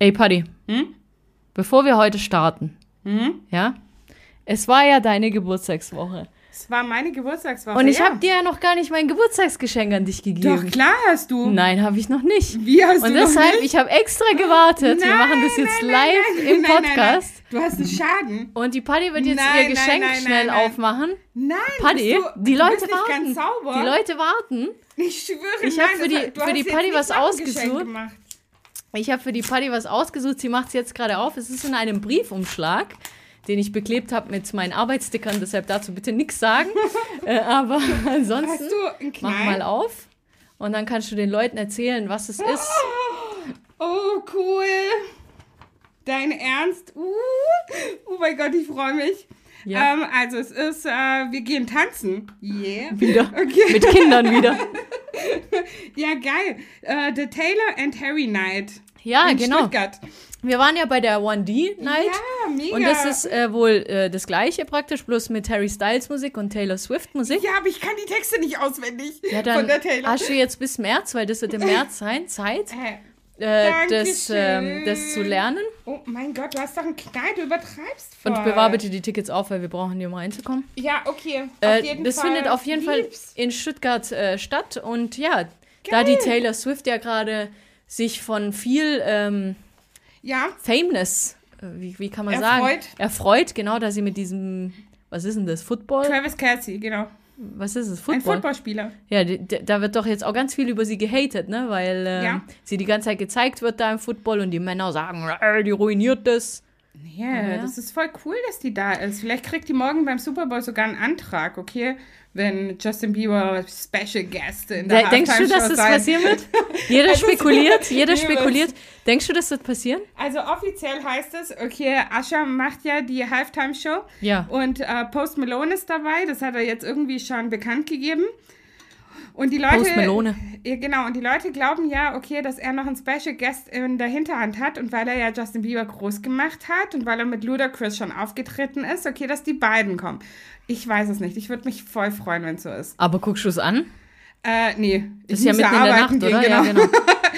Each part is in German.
Ey, Paddy, bevor wir heute starten, ja, es war ja deine Geburtstagswoche. Es war meine Geburtstagswoche. Und ich habe dir ja noch gar nicht mein Geburtstagsgeschenk an dich gegeben. Doch, klar hast du. Nein, habe ich noch nicht. Wie hast du Und noch deshalb, nicht? ich habe extra gewartet. Wir machen das jetzt live im Podcast. Du hast einen Schaden. Und die Paddy wird jetzt ihr Geschenk schnell aufmachen. Nein, Paddy, die Leute bist nicht warten. ganz sauber. Die Leute warten. Ich schwöre, Ich habe für die Paddy was ausgesucht. Gemacht. Ich habe für die Paddy was ausgesucht. Sie macht es jetzt gerade auf. Es ist in einem Briefumschlag, den ich beklebt habe mit meinen Arbeitsstickern. Deshalb dazu bitte nichts sagen. Aber ansonsten, mach mal auf. Und dann kannst du den Leuten erzählen, was es ist. Oh, cool. Dein Ernst? Oh mein Gott, ich freue mich. Ja. Also es ist, wir gehen tanzen. Yeah. Wieder. Okay. Mit Kindern wieder. Ja, geil. The Taylor and Harry Night. Ja, in genau. Stuttgart. Wir waren ja bei der 1D Night. Ja, mega. Und das ist wohl das Gleiche praktisch, bloß mit Harry Styles Musik und Taylor Swift Musik. Ja, aber ich kann die Texte nicht auswendig Ja, dann von der Taylor. hast du jetzt bis März, weil das wird im März sein, Zeit, das zu lernen. Oh mein Gott, du hast doch einen Knall, du übertreibst voll. Und bewahr bitte die Tickets auf, weil wir brauchen die, um reinzukommen. Ja, okay. Das findet auf jeden Fall in Stuttgart statt. Und ja, da die Taylor Swift ja gerade sich von viel Fameness, wie kann man sagen? Erfreut, genau, da sie mit diesem, was ist denn das, Football? Travis Kelce, genau. Was ist es, Football? Ein Footballspieler. Ja, da wird doch jetzt auch ganz viel über sie gehatet, ne, weil sie die ganze Zeit gezeigt wird da im Football und die Männer sagen, die ruiniert das. Yeah, das ist voll cool, dass die da ist. Vielleicht kriegt die morgen beim Super Bowl sogar einen Antrag, okay? Wenn Justin Bieber Special Guest in der Denkst du, dass das passieren wird? Jeder spekuliert. Denkst du, das wird passieren? Also offiziell heißt es, okay, Usher macht ja die Halftime-Show. Ja. Und Post Malone ist dabei. Das hat er jetzt irgendwie schon bekannt gegeben. Und die Leute, Post Malone. Ja, genau, und die Leute glauben ja, okay, dass er noch einen Special Guest in der Hinterhand hat und weil er ja Justin Bieber groß gemacht hat und weil er mit Ludacris schon aufgetreten ist, okay, dass die beiden kommen. Ich weiß es nicht. Ich würde mich voll freuen, wenn es so ist. Aber guckst du es an? Nee. Das ist ja mitten in der Nacht, oder? Genau. Ja, genau.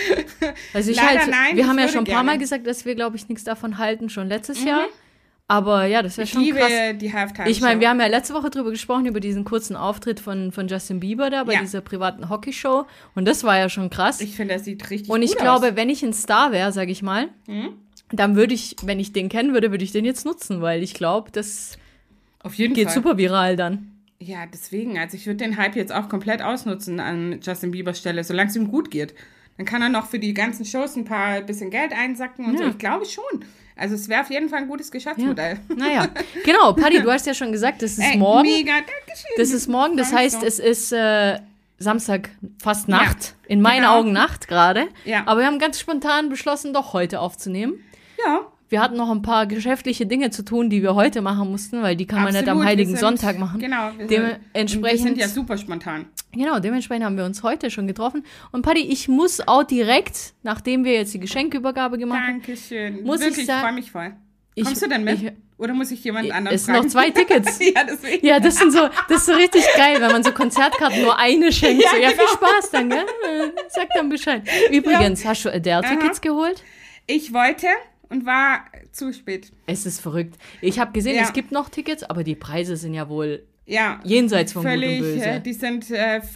Also wir haben ja schon ein paar gerne. Mal gesagt, dass wir, glaube ich, nichts davon halten, schon letztes Jahr. Aber ja, das wäre schon krass. Ich liebe die Halftime-Show. Ich meine, wir haben ja letzte Woche drüber gesprochen, über diesen kurzen Auftritt von Justin Bieber da bei dieser privaten Hockeyshow. Und das war ja schon krass. Ich finde, das sieht richtig gut aus. Und ich glaube, wenn ich ein Star wäre, sage ich mal, dann würde ich, wenn ich den kennen würde, würde ich den jetzt nutzen, weil ich glaube, das auf jeden geht Fall super viral dann. Ja, deswegen. Also ich würde den Hype jetzt auch komplett ausnutzen an Justin Biebers Stelle, solange es ihm gut geht. Dann kann er noch für die ganzen Shows ein bisschen Geld einsacken und so. Ich glaube schon. Also es wäre auf jeden Fall ein gutes Geschäftsmodell. Ja. Naja, genau. Paddy, du hast ja schon gesagt, das ist morgen. Mega, Dankeschön. Das ist morgen, das heißt, es ist Samstag fast Nacht. In meinen Augen Nacht gerade. Ja. Aber wir haben ganz spontan beschlossen, doch heute aufzunehmen. Ja. Wir hatten noch ein paar geschäftliche Dinge zu tun, die wir heute machen mussten, weil die kann man nicht am Heiligen Sonntag machen. Genau. Wir sind ja super spontan. Genau, dementsprechend haben wir uns heute schon getroffen. Und Paddy, ich muss auch direkt, nachdem wir jetzt die Geschenkübergabe gemacht haben, Dankeschön. muss wirklich, ich sagen, freue mich voll. Kommst du denn mit? Oder muss ich jemand anderen fragen? Es sind noch 2 Tickets. Ja, deswegen. Ja, das ist so richtig geil, wenn man so Konzertkarten nur eine schenkt. Ja, viel Spaß dann, gell? Sag dann Bescheid. Übrigens, hast du Adele-Tickets geholt? Ich wollte und war zu spät. Es ist verrückt. Ich habe gesehen, es gibt noch Tickets, aber die Preise sind ja wohl jenseits von Gut und Böse. Die sind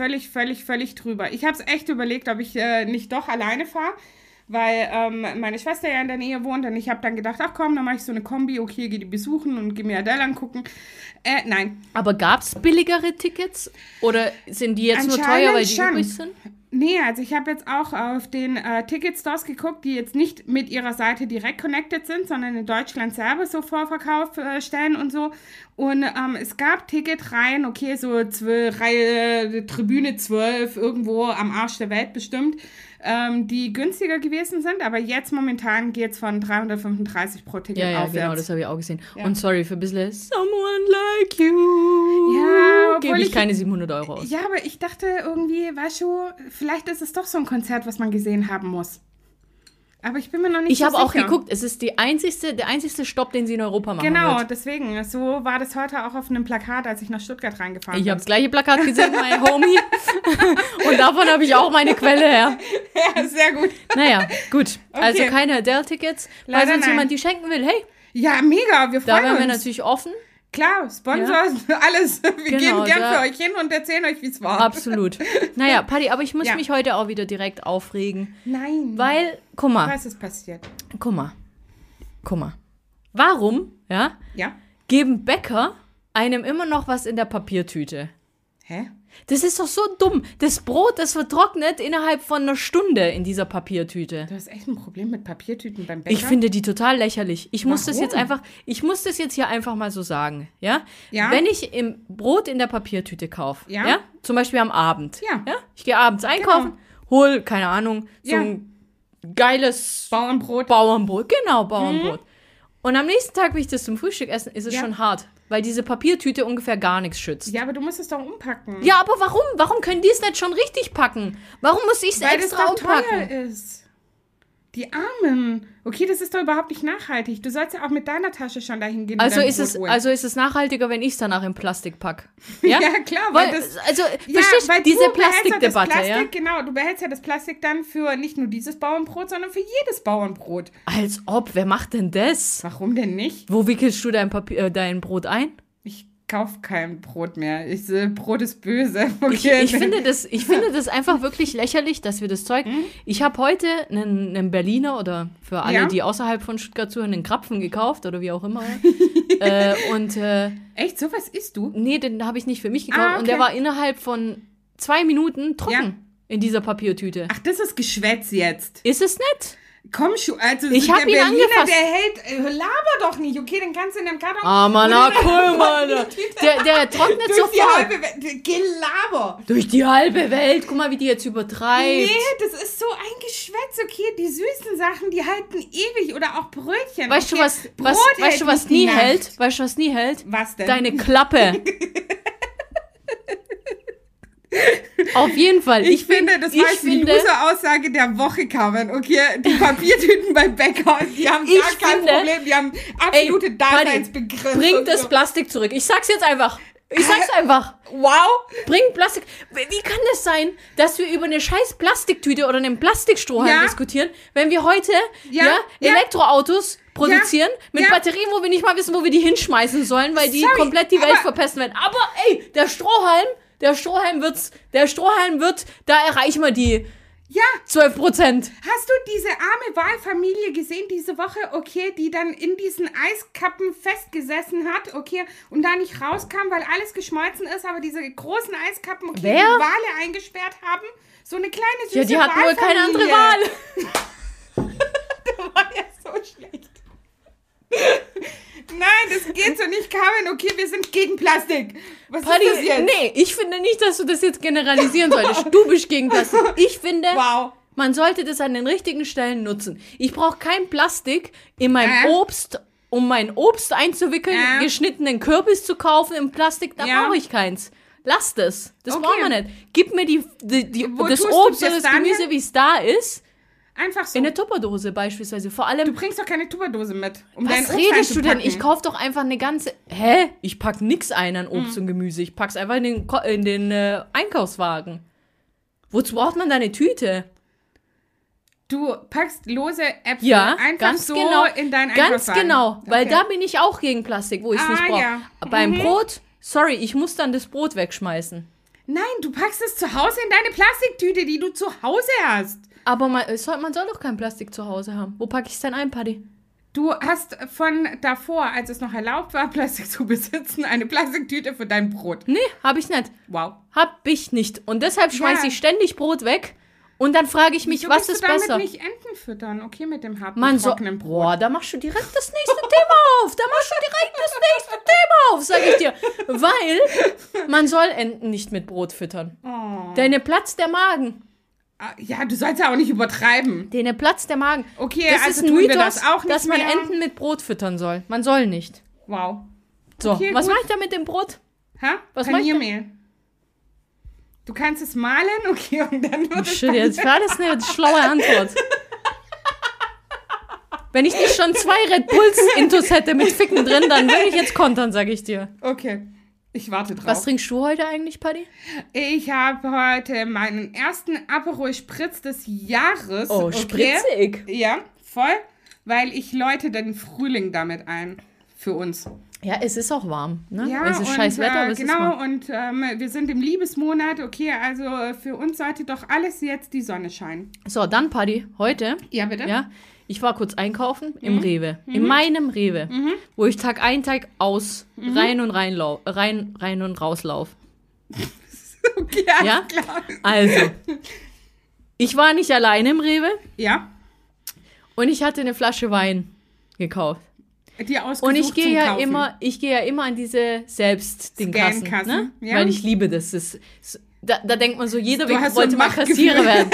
völlig drüber. Ich habe es echt überlegt, ob ich nicht doch alleine fahre, weil meine Schwester ja in der Nähe wohnt und ich habe dann gedacht, ach komm, dann mache ich so eine Kombi, okay, gehe die besuchen und gehe mir Adele angucken. Nein. Aber gab es billigere Tickets oder sind die jetzt nur teuer, weil die übrig sind? Nee, also ich habe jetzt auch auf den Ticketstores geguckt, die jetzt nicht mit ihrer Seite direkt connected sind, sondern in Deutschland selber so Vorverkauf stellen und so. Und es gab Ticketreihen, okay, so Reihe Tribüne 12, irgendwo am Arsch der Welt bestimmt, die günstiger gewesen sind, aber jetzt momentan geht es von 335 pro Ticket aufwärts. Ja, genau, das habe ich auch gesehen. Ja. Und sorry für ein bisschen Someone Like You. Ja, gebe ich keine 700 € aus. Ja, aber ich dachte irgendwie, weißt du, vielleicht ist es doch so ein Konzert, was man gesehen haben muss. Aber ich bin mir noch nicht Ich so habe auch sicher. geguckt, es ist der einzigste Stopp, den sie in Europa machen Genau, wird. deswegen. So war das heute auch auf einem Plakat, als ich nach Stuttgart reingefahren Ich bin. habe das gleiche Plakat gesehen, mein Homie. Und davon habe ich auch meine Quelle her. Ja, sehr gut. Naja, gut. Okay. Also keine Adele-Tickets. Falls Leider uns nein. jemand die schenken will, hey, Ja, mega, wir da freuen wären wir uns. natürlich offen. Klar, Sponsors, alles. Wir Genau, gehen gern da- für euch hin und erzählen euch, wie es war. Absolut. Naja, Paddy, aber ich muss Ja. mich heute auch wieder direkt aufregen. Nein. Weil, guck mal, Was ist passiert? guck mal. Warum, ja, Ja? geben Bäcker einem immer noch was in der Papiertüte? Hä? Das ist doch so dumm. Das Brot, das vertrocknet innerhalb von einer Stunde in dieser Papiertüte. Du hast echt ein Problem mit Papiertüten beim Bäcker? Ich finde die total lächerlich. Ich muss das Warum? jetzt hier einfach mal so sagen, ja? Ja. Wenn ich im Brot in der Papiertüte kaufe, Ja. ja? Zum Beispiel am Abend, Ja. Ich gehe abends einkaufen, hol, keine Ahnung, so Ja. ein geiles Bauernbrot. Bauernbrot, genau, Bauernbrot. Und am nächsten Tag, wenn ich das zum Frühstück esse, ist es Ja. schon hart, weil diese Papiertüte ungefähr gar nichts schützt. Ja, aber du musst es doch umpacken. Ja, aber warum? Warum können die es nicht schon richtig packen? Warum muss ich es Weil das extra doch umpacken? teuer ist. Die Armen. Okay, das ist doch überhaupt nicht nachhaltig. Du sollst ja auch mit deiner Tasche schon dahin gehen. und Also dein ist, Brot es, holen. also ist es nachhaltiger, wenn ich es danach in Plastik packe. Ja, Ja, klar, weil weil das... also, Ja, verstehst weil du, diese du behältst ja das Plastikdebatte, ja? Plastik, genau, du behältst ja das Plastik dann für nicht nur dieses Bauernbrot, sondern für jedes Bauernbrot. Als ob, wer macht denn das? Warum denn nicht? Wo wickelst du dein Brot ein? Ich kaufe kein Brot mehr. Brot ist böse. Okay. Ich finde das einfach wirklich lächerlich, dass wir das Zeug. Ich habe heute einen Berliner oder für alle, Ja. die außerhalb von Stuttgart zuhören, einen Krapfen gekauft oder wie auch immer. Echt, sowas isst du? Nee, den habe ich nicht für mich gekauft. Ah, Und der okay. war innerhalb von 2 Minuten trocken Ja. in dieser Papiertüte. Ach, das ist Geschwätz jetzt. Ist es nicht? Komm schon, also Ich hab der ihn Berliner, angefasst. der hält, laber doch nicht, okay, dann kannst du in dem Karton... Ah, Mann, oder cool, Mann. Der trocknet durch die sofort. halbe Welt. Gelaber. Durch die halbe Welt. Guck mal, wie die jetzt übertreibt. Nee, das ist so ein Geschwätz, okay, die süßen Sachen, die halten ewig oder auch Brötchen. Weißt du, okay? was Brot hält nicht nie die Nacht. hält? Weißt du, was nie hält? Was denn? Deine Klappe. Auf jeden Fall. Ich finde, das war jetzt die Loser-Aussage der Woche, Carmen, okay? Die Papiertüten beim Bäcker, die haben gar kein Problem, die haben absolute Daseinsbegrenzung. Bring das Plastik zurück. Ich sag's jetzt einfach. Ich sag's einfach. Wow. Bring Plastik. Wie kann das sein, dass wir über eine scheiß Plastiktüte oder einen Plastikstrohhalm Ja. diskutieren, wenn wir heute Ja. Elektroautos produzieren mit Ja. Batterien, wo wir nicht mal wissen, wo wir die hinschmeißen sollen, weil die Sorry, komplett die Welt aber- verpesten werden. Aber ey, der Strohhalm wird, da erreichen wir die Ja. 12%. Hast du diese arme Wahlfamilie gesehen diese Woche, okay, die dann in diesen Eiskappen festgesessen hat, okay, und da nicht rauskam, weil alles geschmolzen ist, aber diese großen Eiskappen, okay, Wer? die Wale eingesperrt haben? So eine kleine süße Ja, die hatten wohl keine andere Wahlfamilie. Wahl. Das war ja so schlecht. Nein, das geht so nicht, Carmen. Okay, wir sind gegen Plastik. Was Paddy, ist das jetzt? nee, ich finde nicht, dass du das jetzt generalisieren solltest. Du bist gegen Plastik. Ich finde, Wow. man sollte das an den richtigen Stellen nutzen. Ich brauche kein Plastik in meinem Obst, um mein Obst einzuwickeln, geschnittenen Kürbis zu kaufen im Plastik. Da Ja. brauche ich keins. Lass das. Das Okay. brauchen wir nicht. Gib mir Wo das tust du Obst das oder das dann Gemüse, hin? wie es da ist, Einfach so. in eine Tupperdose beispielsweise. Vor Du allem, bringst doch keine Tupperdose mit, um dein was Obst redest du denn? einzupacken. Ich kaufe doch einfach eine ganze... Hä? Ich pack nix ein an Obst und Gemüse. Ich pack's einfach in den Einkaufswagen. Wozu braucht man da eine Tüte? Du packst lose Äpfel Ja, einfach ganz so genau. in deinen Ganz Einkaufswagen. genau, weil Okay. da bin ich auch gegen Plastik, wo ich es nicht brauche. Ja. Beim Brot, sorry, ich muss dann das Brot wegschmeißen. Nein, du packst es zu Hause in deine Plastiktüte, die du zu Hause hast. Aber man soll doch kein Plastik zu Hause haben. Wo packe ich es denn ein, Paddy? Du hast von davor, als es noch erlaubt war, Plastik zu besitzen, eine Plastiktüte für dein Brot. Nee, habe ich nicht. Wow. Hab ich nicht. Und deshalb schmeiße Ja. ich ständig Brot weg. Und dann frage ich mich, Wieso was willst ist du damit besser? nicht Enten füttern? Okay, mit dem harten, Man so, trockenen Brot. boah, da machst du direkt das nächste Thema auf. Da machst du direkt das nächste Thema auf, sag ich dir. Weil man soll Enten nicht mit Brot füttern. Oh. Denen platzt der Magen. Ah, ja, du sollst ja auch nicht übertreiben. Denen platzt der Magen. Okay, Das also ist ein tun wir Mythos, das auch nicht dass man mehr. Enten mit Brot füttern soll. Man soll nicht. Wow. So, Okay, was gut. mache ich da mit dem Brot? Ha? Was mach ich Paniermehl. Du kannst es mahlen, okay, und dann wird es Shit, jetzt war das eine schlaue Antwort. Wenn ich nicht schon 2 Red Bulls Intus hätte mit Ficken drin, dann würde ich jetzt kontern, sag ich dir. Okay, ich warte drauf. Was trinkst du heute eigentlich, Paddy? Ich habe heute meinen ersten Aperol Spritz des Jahres. Oh, spritzig. Ja, voll, weil ich läute den Frühling damit ein für uns. Ja, es ist auch warm, ne? Ja, es ist scheiß Wetter, aber es ist warm. Und wir sind im Liebesmonat. Okay, also für uns sollte doch alles jetzt die Sonne scheinen. So, dann, Paddy, heute. Ja, bitte? Ja, ich war kurz einkaufen im Rewe. In meinem Rewe. Wo ich Tag ein, Tag aus rein und rauslauf. Okay, ja? alles klar. Also, ich war nicht alleine im Rewe. Ja. Und ich hatte eine Flasche Wein gekauft. Die ausgesucht und ich gehe ja kaufen. immer an diese Selbstdingkassen, Scankassen, ne? ja. Weil ich liebe das. Da denkt man so, jeder hast wollte so ein mal Kassierer Machtgefühl. werden.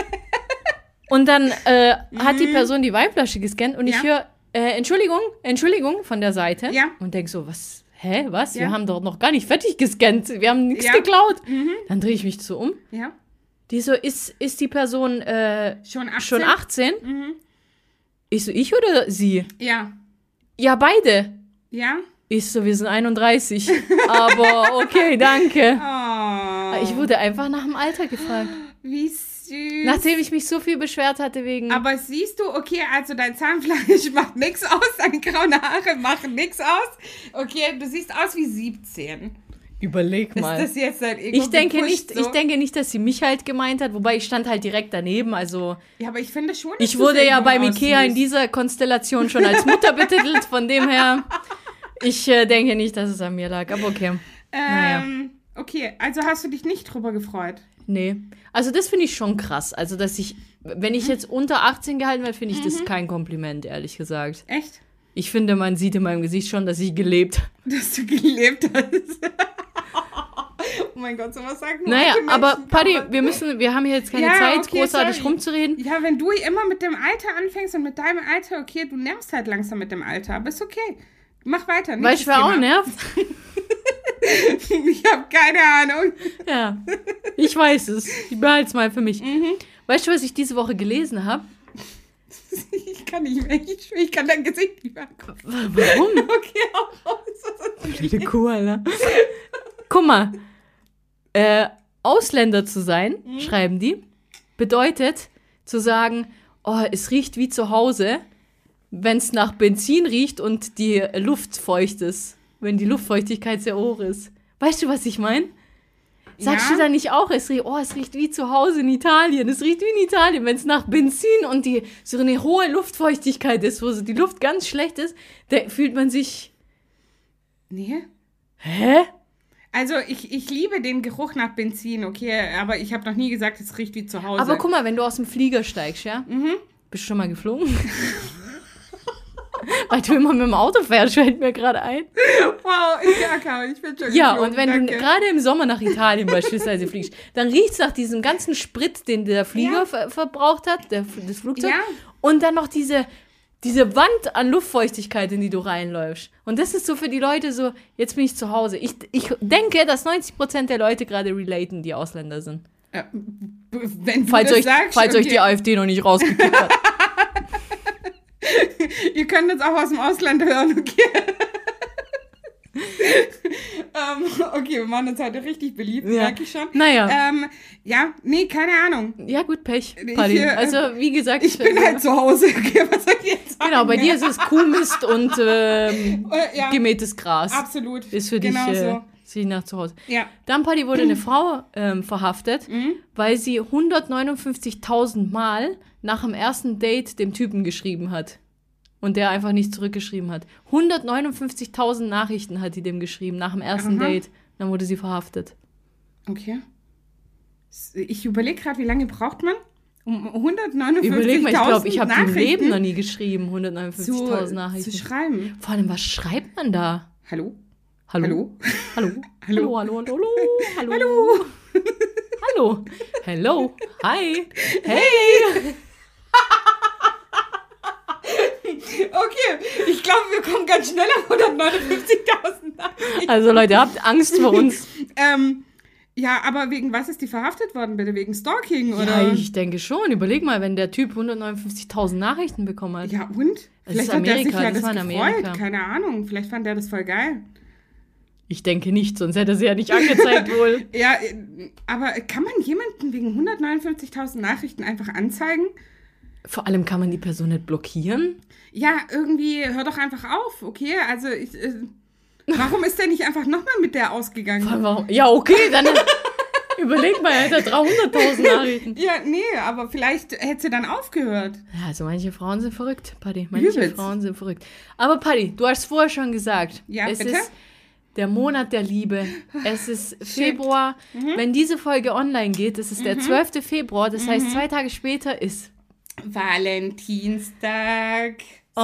Und dann hat die Person die Weinflasche gescannt und ich höre, Entschuldigung von der Seite. Ja. Und denke so, was? Ja. Wir haben doch noch gar nicht fertig gescannt. Wir haben nichts geklaut. Dann drehe ich mich so um. Ja. Die so, ist die Person schon 18? Ich so, ich oder sie? Ja. Ja, beide. Ja? Ich so, wir sind 31. Aber okay, danke. Oh. Ich wurde einfach nach dem Alter gefragt. Wie süß. Nachdem ich mich so viel beschwert hatte wegen... Aber siehst du, okay, also dein Zahnfleisch macht nichts aus, deine grauen Haare machen nichts aus. Okay, du siehst aus wie 17. Überleg mal. Ist das jetzt dein Ego ich denke gepusht, nicht, dass sie mich halt gemeint hat, wobei ich stand halt direkt daneben, also... Ja, aber ich finde schon, dass ich wurde ja beim Ikea in dieser Konstellation schon als Mutter betitelt, von dem her, ich denke nicht, dass es an mir lag, aber okay. Naja. Okay, also hast du dich nicht drüber gefreut? Nee, also das finde ich schon krass, also dass wenn ich jetzt unter 18 gehalten werde, finde ich das kein Kompliment, ehrlich gesagt. Echt? Ich finde, man sieht in meinem Gesicht schon, dass ich gelebt habe. Dass du gelebt hast. Oh mein Gott, sowas sagen wir. Naja, aber Paddy, wir haben hier jetzt keine Zeit, großartig rumzureden. Ja, wenn du immer mit dem Alter anfängst und mit deinem Alter, okay, du nervst halt langsam mit dem Alter, aber ist okay. Mach weiter. Weißt du, wer auch nervt? Ich habe keine Ahnung. Ja, ich weiß es. Ich behalte es mal für mich. Weißt du, was ich diese Woche gelesen habe? Ich kann nicht mehr. Ich kann dein Gesicht nicht mehr angucken. Warum? Okay, auch raus. Blöde Kuh, Alter. Guck mal. Ausländer zu sein, schreiben die, bedeutet zu sagen, oh, es riecht wie zu Hause, wenn es nach Benzin riecht und die Luft feucht ist. Wenn die Luftfeuchtigkeit sehr hoch ist. Weißt du, was ich meine? Sagst du da nicht auch, es riecht wie zu Hause in Italien. Es riecht wie in Italien, wenn es nach Benzin und so eine hohe Luftfeuchtigkeit ist, wo so die Luft ganz schlecht ist, da fühlt man sich... Nee. Hä? Also ich liebe den Geruch nach Benzin, okay, aber ich habe noch nie gesagt, es riecht wie zu Hause. Aber guck mal, wenn du aus dem Flieger steigst, ja? Bist du schon mal geflogen? Weil du immer mit dem Auto fährst, fällt mir gerade ein. Wow, ich bin schon geflogen. Ja, und wenn du gerade im Sommer nach Italien beispielsweise fliegst, dann riecht es nach diesem ganzen Sprit, den der Flieger verbraucht hat, das Flugzeug. Ja. Und dann noch diese Wand an Luftfeuchtigkeit, in die du reinläufst. Und das ist so für die Leute so, jetzt bin ich zu Hause. Ich denke, dass 90% der Leute gerade relaten, die Ausländer sind. Ja, wenn du falls das euch, sagst, falls euch die AfD noch nicht rausgekickt hat. Ihr könnt uns auch aus dem Ausland hören, okay? Okay, wir machen uns heute richtig beliebt, merke ich schon. Naja. Keine Ahnung. Ja, gut, Pech, Paddy. Also, wie gesagt... Ich bin halt zu Hause, okay, was soll ich jetzt sagen? Genau, bei dir ist es Kuhmist und gemähtes Gras. Absolut. Ist für dich nach zu Hause. Ja. Dann, Paddy, wurde eine Frau verhaftet, weil sie 159.000 Mal nach dem ersten Date dem Typen geschrieben hat. Und der einfach nicht zurückgeschrieben hat. 159.000 Nachrichten hat die dem geschrieben nach dem ersten Date. Dann wurde sie verhaftet. Okay. Ich überlege gerade, wie lange braucht man? Um 159.000 Überleg mal, ich glaube, ich habe Nachrichten im Leben noch nie geschrieben, 159.000 Nachrichten. Zu schreiben. Vor allem, was schreibt man da? Hallo? Hallo? Hallo? Hallo? Hallo? Hallo? Hallo? Hallo? Hallo? Hello? Hi? Hey! Okay, ich glaube, wir kommen ganz schnell auf 159.000 Nachrichten. Also Leute, habt Angst vor uns. Ja, aber wegen was ist die verhaftet worden, bitte? Wegen Stalking, oder? Ja, ich denke schon. Überleg mal, wenn der Typ 159.000 Nachrichten bekommen hat. Ja, und? Vielleicht hat er sich ja das gefreut. Keine Ahnung. Vielleicht fand er das voll geil. Ich denke nicht, sonst hätte er sie ja nicht angezeigt wohl. Ja, aber kann man jemanden wegen 159.000 Nachrichten einfach anzeigen? Vor allem kann man die Person nicht blockieren. Ja, irgendwie, hör doch einfach auf, okay? Also, warum ist der nicht einfach nochmal mit der ausgegangen? Warum? Ja, okay, dann überleg mal, er hat 300.000 Nachrichten. Ja, nee, aber vielleicht hätte sie dann aufgehört. Ja, also manche Frauen sind verrückt, Paddy. Manche Frauen sind verrückt. Aber Paddy, du hast vorher schon gesagt, es ist der Monat der Liebe. Es ist Februar. Wenn diese Folge online geht, es ist der 12. Februar, das heißt 2 Tage später ist Valentinstag.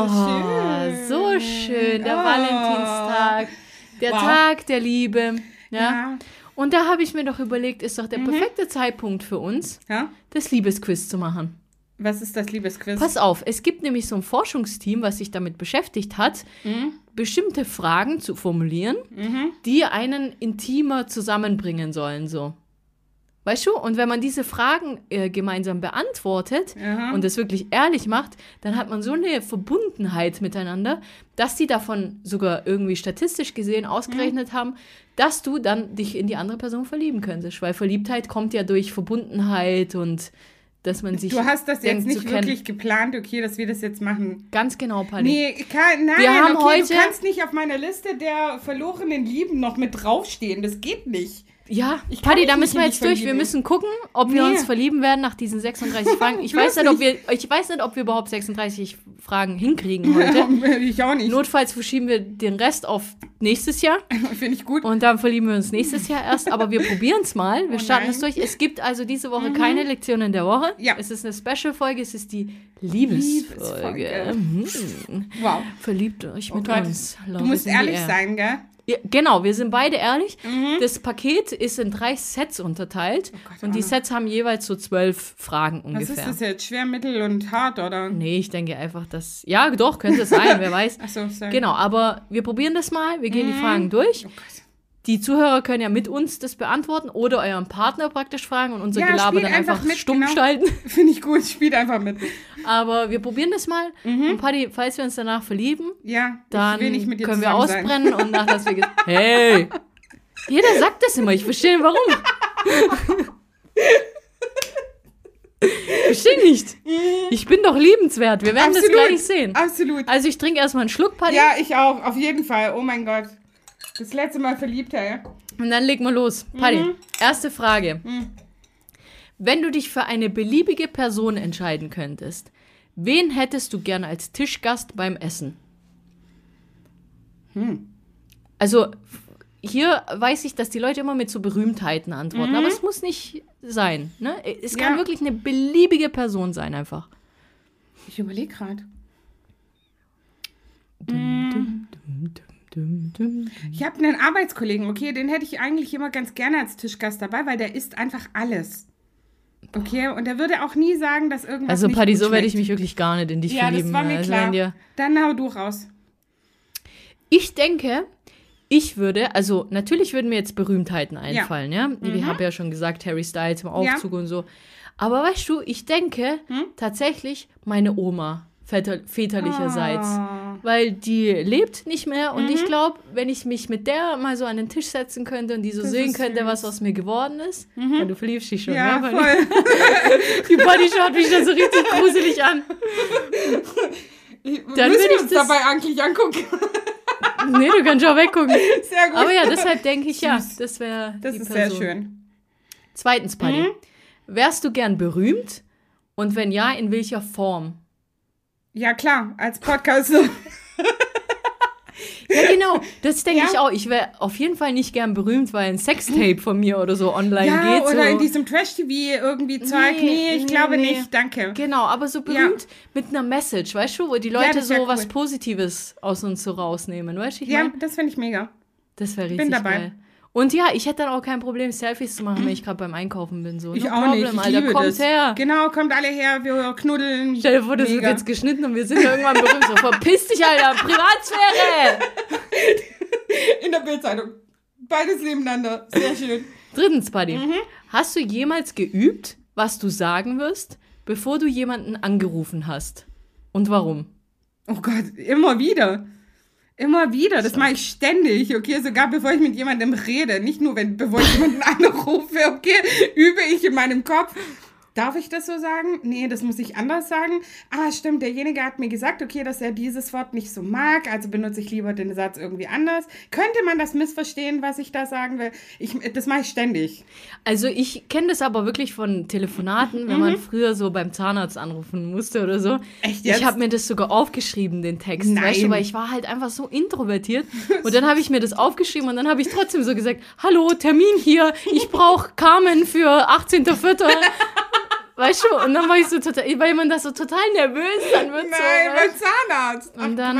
So schön, der Valentinstag, der Tag der Liebe. Ja. Und da habe ich mir doch überlegt, ist doch der perfekte Zeitpunkt für uns, das Liebesquiz zu machen. Was ist das Liebesquiz? Pass auf, es gibt nämlich so ein Forschungsteam, was sich damit beschäftigt hat, bestimmte Fragen zu formulieren, die einen intimer zusammenbringen sollen, so. Weißt du? Und wenn man diese Fragen gemeinsam beantwortet und das wirklich ehrlich macht, dann hat man so eine Verbundenheit miteinander, dass die davon sogar irgendwie statistisch gesehen ausgerechnet haben, dass du dann dich in die andere Person verlieben könntest. Weil Verliebtheit kommt ja durch Verbundenheit und dass man sich. Du hast das jetzt nicht wirklich geplant, okay, dass wir das jetzt machen. Ganz genau, Paddy. Nee, nein, okay, du kannst nicht auf meiner Liste der verlorenen Lieben noch mit draufstehen. Das geht nicht. Ja, Paddy, da müssen wir jetzt durch. Wir müssen gucken, ob wir uns verlieben werden nach diesen 36 Fragen. Ich weiß nicht, ob wir überhaupt 36 Fragen hinkriegen heute. Ja, ich auch nicht. Notfalls verschieben wir den Rest auf nächstes Jahr. Finde ich gut. Und dann verlieben wir uns nächstes Jahr erst. Aber wir probieren es mal. Wir starten es durch. Es gibt also diese Woche keine Lektionen der Woche. Ja. Es ist eine Special-Folge. Es ist die Liebesfolge. Wow. Verliebt euch mit uns. Du musst ehrlich sein, gell? Ja, genau, wir sind beide ehrlich. Das Paket ist in 3 Sets unterteilt. Oh Gott, und die Sets haben jeweils so 12 Fragen ungefähr. Was ist das jetzt? Schwer, mittel und hart, oder? Nee, ich denke einfach, dass... Ja, doch, könnte es sein, wer weiß. Ach so, sorry. Genau, aber wir probieren das mal. Wir gehen die Fragen durch. Oh Gott. Die Zuhörer können ja mit uns das beantworten oder euren Partner praktisch fragen und unser Gelaber dann einfach stumm schalten. Finde ich gut, spielt einfach mit. Aber wir probieren das mal. Und Paddy, falls wir uns danach verlieben, dann mit dir können wir ausbrennen und nach Las Vegas. Hey! Jeder sagt das immer, ich verstehe nicht, warum. Ich verstehe nicht. Ich bin doch liebenswert, wir werden das gleich sehen. Absolut. Also ich trinke erstmal einen Schluck, Paddy. Ja, ich auch, auf jeden Fall. Oh mein Gott. Das letzte Mal verliebt, ja. Und dann legen wir los. Paddy, erste Frage. Wenn du dich für eine beliebige Person entscheiden könntest, wen hättest du gern als Tischgast beim Essen? Also, hier weiß ich, dass die Leute immer mit so Berühmtheiten antworten, aber es muss nicht sein. Ne? Es kann wirklich eine beliebige Person sein, einfach. Ich überlege gerade. Ich habe einen Arbeitskollegen, okay, den hätte ich eigentlich immer ganz gerne als Tischgast dabei, weil der isst einfach alles. Okay, und der würde auch nie sagen, dass irgendwas also, nicht Paddy, gut so werde ich schmeckt. mich wirklich gar nicht in dich verlieben. Ja, das war mir klar. Dann hau du raus. Ich denke, ich würde, also natürlich würden mir jetzt Berühmtheiten einfallen, ja. Ich habe ja schon gesagt, Harry Styles im Aufzug und so. Aber weißt du, ich denke tatsächlich meine Oma väterlicherseits. Weil die lebt nicht mehr und ich glaube, wenn ich mich mit der mal so an den Tisch setzen könnte und die so sehen könnte, was aus mir geworden ist. Ja, du verliebst dich schon, ja, ne? Voll. Die Body schaut mich da so richtig gruselig an. Dann würde ich uns das dabei eigentlich angucken. Nee, du kannst auch weggucken. Sehr gut. Aber ja, deshalb denke ich, das wäre die Person. Das ist sehr schön. Zweitens, Paddy. Wärst du gern berühmt? Und wenn ja, in welcher Form? Ja, klar, als Podcaster. Ja, genau, das denke ich auch. Ich wäre auf jeden Fall nicht gern berühmt, weil ein Sextape von mir oder so online geht. Oder so. in diesem Trash-TV irgendwie Zeug. Nee, ich glaube nicht, danke. Genau, aber so berühmt mit einer Message, weißt du, wo die Leute so was Positives aus uns so rausnehmen, weißt du? Ja, das finde ich mega. Das wäre richtig geil. Und ja, ich hätte dann auch kein Problem, Selfies zu machen, wenn ich gerade beim Einkaufen bin. So. Ich auch nicht, ich liebe kommt her. Genau, kommt alle her, wir knuddeln. Stell dir vor, das wird jetzt geschnitten und wir sind irgendwann berühmt. So, verpiss dich, Alter, Privatsphäre! In der Bildzeitung. Beides nebeneinander, sehr schön. Drittens, Buddy, hast du jemals geübt, was du sagen wirst, bevor du jemanden angerufen hast? Und warum? Oh Gott, immer wieder. Immer wieder, das mache ich ständig, okay, sogar bevor ich mit jemandem rede, nicht nur, bevor ich jemanden anrufe, okay, übe ich in meinem Kopf. Darf ich das so sagen? Nee, das muss ich anders sagen. Ah, stimmt, derjenige hat mir gesagt, okay, dass er dieses Wort nicht so mag, also benutze ich lieber den Satz irgendwie anders. Könnte man das missverstehen, was ich da sagen will? Das mache ich ständig. Also ich kenne das aber wirklich von Telefonaten, wenn man früher so beim Zahnarzt anrufen musste oder so. Echt jetzt? Ich habe mir das sogar aufgeschrieben, den Text, Nein. weißt du, weil ich war halt einfach so introvertiert. Und dann habe ich mir das aufgeschrieben und dann habe ich trotzdem so gesagt, hallo, Termin hier, ich brauche Carmen für 18.04. Weißt du, und dann war ich so total, weil man das so total nervös dann wird. Nein, so, beim Zahnarzt. Und dann,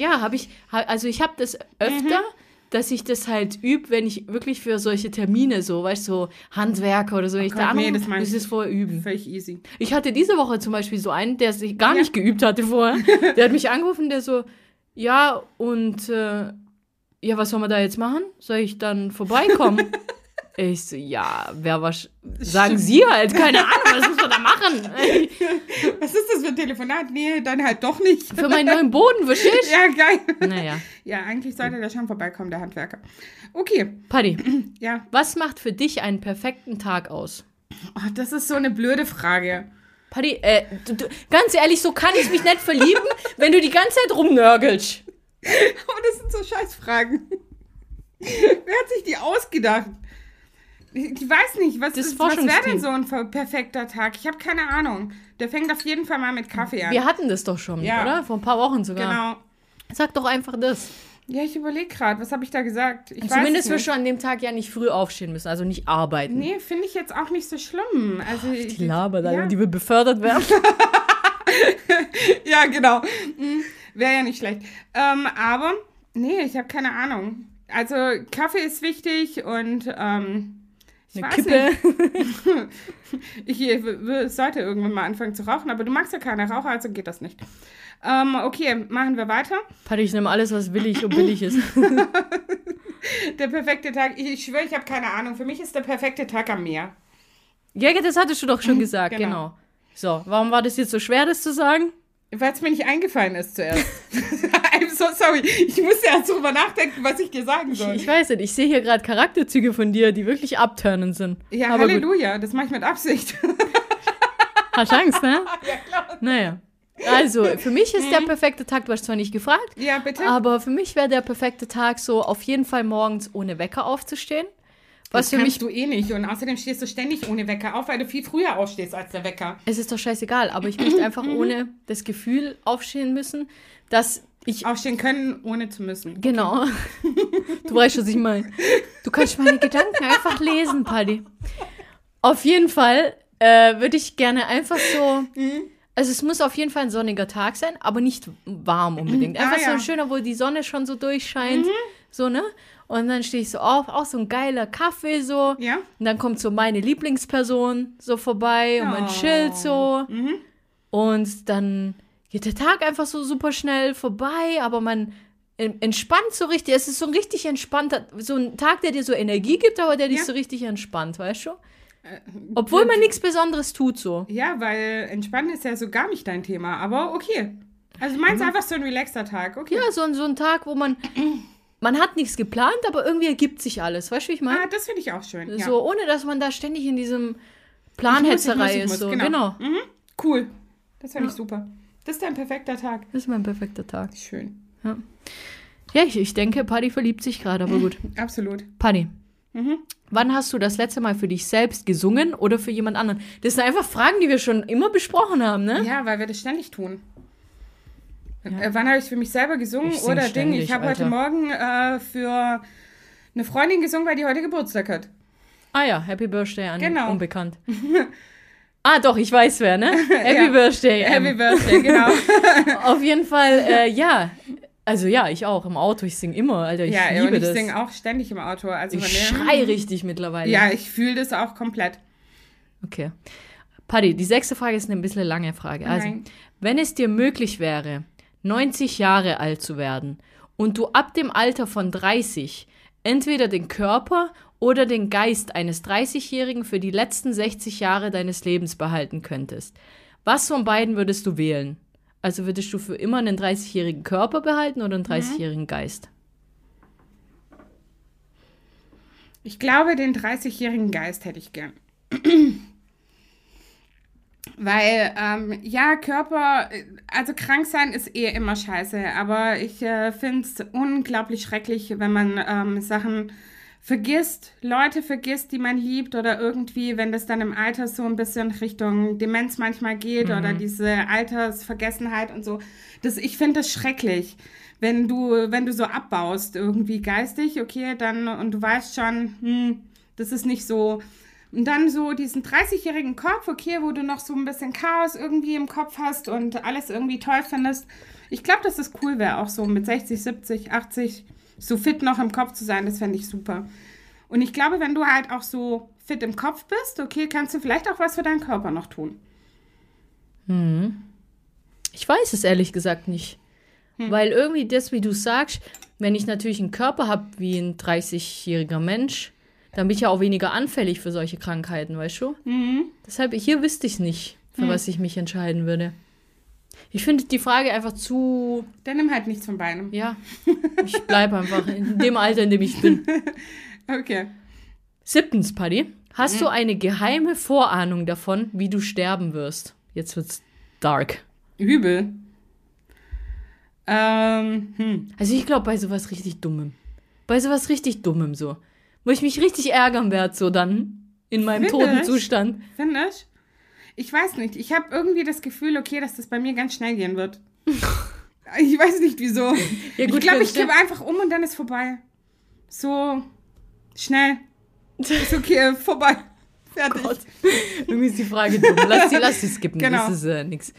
ich habe das öfter, dass ich das halt übe, wenn ich wirklich für solche Termine so, weißt du, so Handwerker oder so, wenn ich da anrufe, muss ich das vorher üben. Völlig easy. Ich hatte diese Woche zum Beispiel so einen, der sich gar nicht geübt hatte vorher. Der hat mich angerufen, der so, ja, und, was soll man da jetzt machen? Soll ich dann vorbeikommen? Ich so, ja, sagen Sie halt, keine Ahnung, was muss man da machen? Was ist das für ein Telefonat? Nee, dann halt doch nicht. Für meinen neuen Boden, verstehst du? Ja, geil. Naja. Ja, eigentlich sollte der schon vorbeikommen, der Handwerker. Okay. Paddy, ja. Was macht für dich einen perfekten Tag aus? Oh, das ist so eine blöde Frage. Paddy, ganz ehrlich, so kann ich mich nicht verlieben, wenn du die ganze Zeit rumnörgelst. Aber das sind so Scheißfragen. Wer hat sich die ausgedacht? Ich weiß nicht, was wäre denn so ein perfekter Tag? Ich habe keine Ahnung. Der fängt auf jeden Fall mal mit Kaffee an. Wir hatten das doch schon, oder? Vor ein paar Wochen sogar. Genau. Sag doch einfach das. Ja, ich überlege gerade, was habe ich da gesagt? Zumindest wirst du an dem Tag ja nicht früh aufstehen müssen, also nicht arbeiten. Nee, finde ich jetzt auch nicht so schlimm. Also, die Laber, die will befördert werden. Ja, genau. Wäre ja nicht schlecht. Aber, nee, ich habe keine Ahnung. Also, Kaffee ist wichtig und, eine Kippe. Ich sollte irgendwann mal anfangen zu rauchen, aber du magst ja keine Raucher, also geht das nicht. Okay, machen wir weiter. Paddy, ich nehme alles, was willig und billig ist. Der perfekte Tag, ich schwöre, ich habe keine Ahnung. Für mich ist der perfekte Tag am Meer. Ja, das hattest du doch schon gesagt, genau. So, warum war das jetzt so schwer, das zu sagen? Weil es mir nicht eingefallen ist zuerst. I'm so sorry. Ich musste erst drüber nachdenken, was ich dir sagen soll. Ich weiß nicht, ich sehe hier gerade Charakterzüge von dir, die wirklich abturnend sind. Ja, aber Halleluja, gut. Das mache ich mit Absicht. Hast Angst, ne? Ja, klar. Naja. Also, für mich ist der perfekte Tag, du hast zwar nicht gefragt, ja, bitte? Aber für mich wäre der perfekte Tag so, auf jeden Fall morgens ohne Wecker aufzustehen. Was das kannst du eh nicht. Und außerdem stehst du ständig ohne Wecker auf, weil du viel früher aufstehst als der Wecker. Es ist doch scheißegal, aber ich möchte einfach ohne das Gefühl aufstehen müssen, dass ich... Aufstehen können, ohne zu müssen. Genau. Du weißt, was ich meine. Du kannst meine Gedanken einfach lesen, Paddy. Auf jeden Fall würde ich gerne einfach so... Also es muss auf jeden Fall ein sonniger Tag sein, aber nicht warm unbedingt. Einfach so ein schöner, wo die Sonne schon so durchscheint. So, ne? Und dann stehe ich so auf, auch so ein geiler Kaffee so. Ja. Und dann kommt so meine Lieblingsperson so vorbei und man chillt so. Und dann geht der Tag einfach so super schnell vorbei, aber man entspannt so richtig. Es ist so ein richtig entspannter, so ein Tag, der dir so Energie gibt, aber der dich so richtig entspannt, weißt du? Obwohl man nichts Besonderes tut so. Ja, weil Entspannen ist ja so gar nicht dein Thema, aber okay. Also meinst du einfach so ein relaxter Tag, okay. Ja, so ein Tag, wo man hat nichts geplant, aber irgendwie ergibt sich alles, weißt du, wie ich meine? Ah, das finde ich auch schön, ja. So, ohne dass man da ständig in diesem Planhetzerei ist. So. Genau. Cool, das finde ich super. Das ist dein perfekter Tag. Das ist mein perfekter Tag. Schön. Ja, ich denke, Paddy verliebt sich gerade, aber gut. Absolut. Paddy. Wann hast du das letzte Mal für dich selbst gesungen oder für jemand anderen? Das sind einfach Fragen, die wir schon immer besprochen haben, ne? Ja, weil wir das ständig tun. Ja. Wann habe ich für mich selber gesungen? Oder ständig, ich habe heute Morgen für eine Freundin gesungen, weil die heute Geburtstag hat. Ah ja, Happy Birthday an Unbekannt. Ah doch, ich weiß wer, ne? Happy Birthday. Happy Birthday, genau. Auf jeden Fall, ja. Also ja, ich auch, im Auto, ich singe immer, Alter, ich liebe das. Ja, ich singe auch ständig im Auto. Also ich schrei richtig mittlerweile. Ja, ich fühle das auch komplett. Okay. Paddy, die 6. Frage ist eine bisschen lange Frage. Also, wenn es dir möglich wäre, 90 Jahre alt zu werden und du ab dem Alter von 30 entweder den Körper oder den Geist eines 30-Jährigen für die letzten 60 Jahre deines Lebens behalten könntest, was von beiden würdest du wählen? Also würdest du für immer einen 30-jährigen Körper behalten oder einen 30-jährigen Geist? Ich glaube, den 30-jährigen Geist hätte ich gern. Weil, Körper, also krank sein ist eh immer scheiße, aber ich finde es unglaublich schrecklich, wenn man Sachen vergisst, Leute vergisst, die man liebt oder irgendwie, wenn das dann im Alter so ein bisschen Richtung Demenz manchmal geht oder diese Altersvergessenheit und so. Ich finde das schrecklich, wenn du so abbaust irgendwie geistig, okay, dann und du weißt schon, das ist nicht so. Und dann so diesen 30-jährigen Kopf, okay, wo du noch so ein bisschen Chaos irgendwie im Kopf hast und alles irgendwie toll findest. Ich glaube, dass das cool wäre, auch so mit 60, 70, 80 so fit noch im Kopf zu sein, das fände ich super. Und ich glaube, wenn du halt auch so fit im Kopf bist, okay, kannst du vielleicht auch was für deinen Körper noch tun. Ich weiß es ehrlich gesagt nicht. Weil irgendwie das, wie du sagst, wenn ich natürlich einen Körper habe wie ein 30-jähriger Mensch, dann bin ich ja auch weniger anfällig für solche Krankheiten, weißt du? Deshalb, hier wüsste ich nicht, für was ich mich entscheiden würde. Ich finde die Frage einfach zu... Dann nimm halt nichts von beidem. Ja, ich bleibe einfach in dem Alter, in dem ich bin. Okay. 7. Paddy, hast du eine geheime Vorahnung davon, wie du sterben wirst? Jetzt wird's dark. Übel. Also ich glaube bei sowas richtig Dummem. So. Wo ich mich richtig ärgern werde, so dann in meinem toten Zustand. Findest? Ich weiß nicht. Ich habe irgendwie das Gefühl, okay, dass das bei mir ganz schnell gehen wird. Ich weiß nicht, wieso. Ja, gut, ich glaube, ich kippe einfach um und dann ist vorbei. So schnell. Ist okay, vorbei. Fertig. Gott. Irgendwie ist die Frage dumm. Lass sie skippen. Genau. Das ist nix.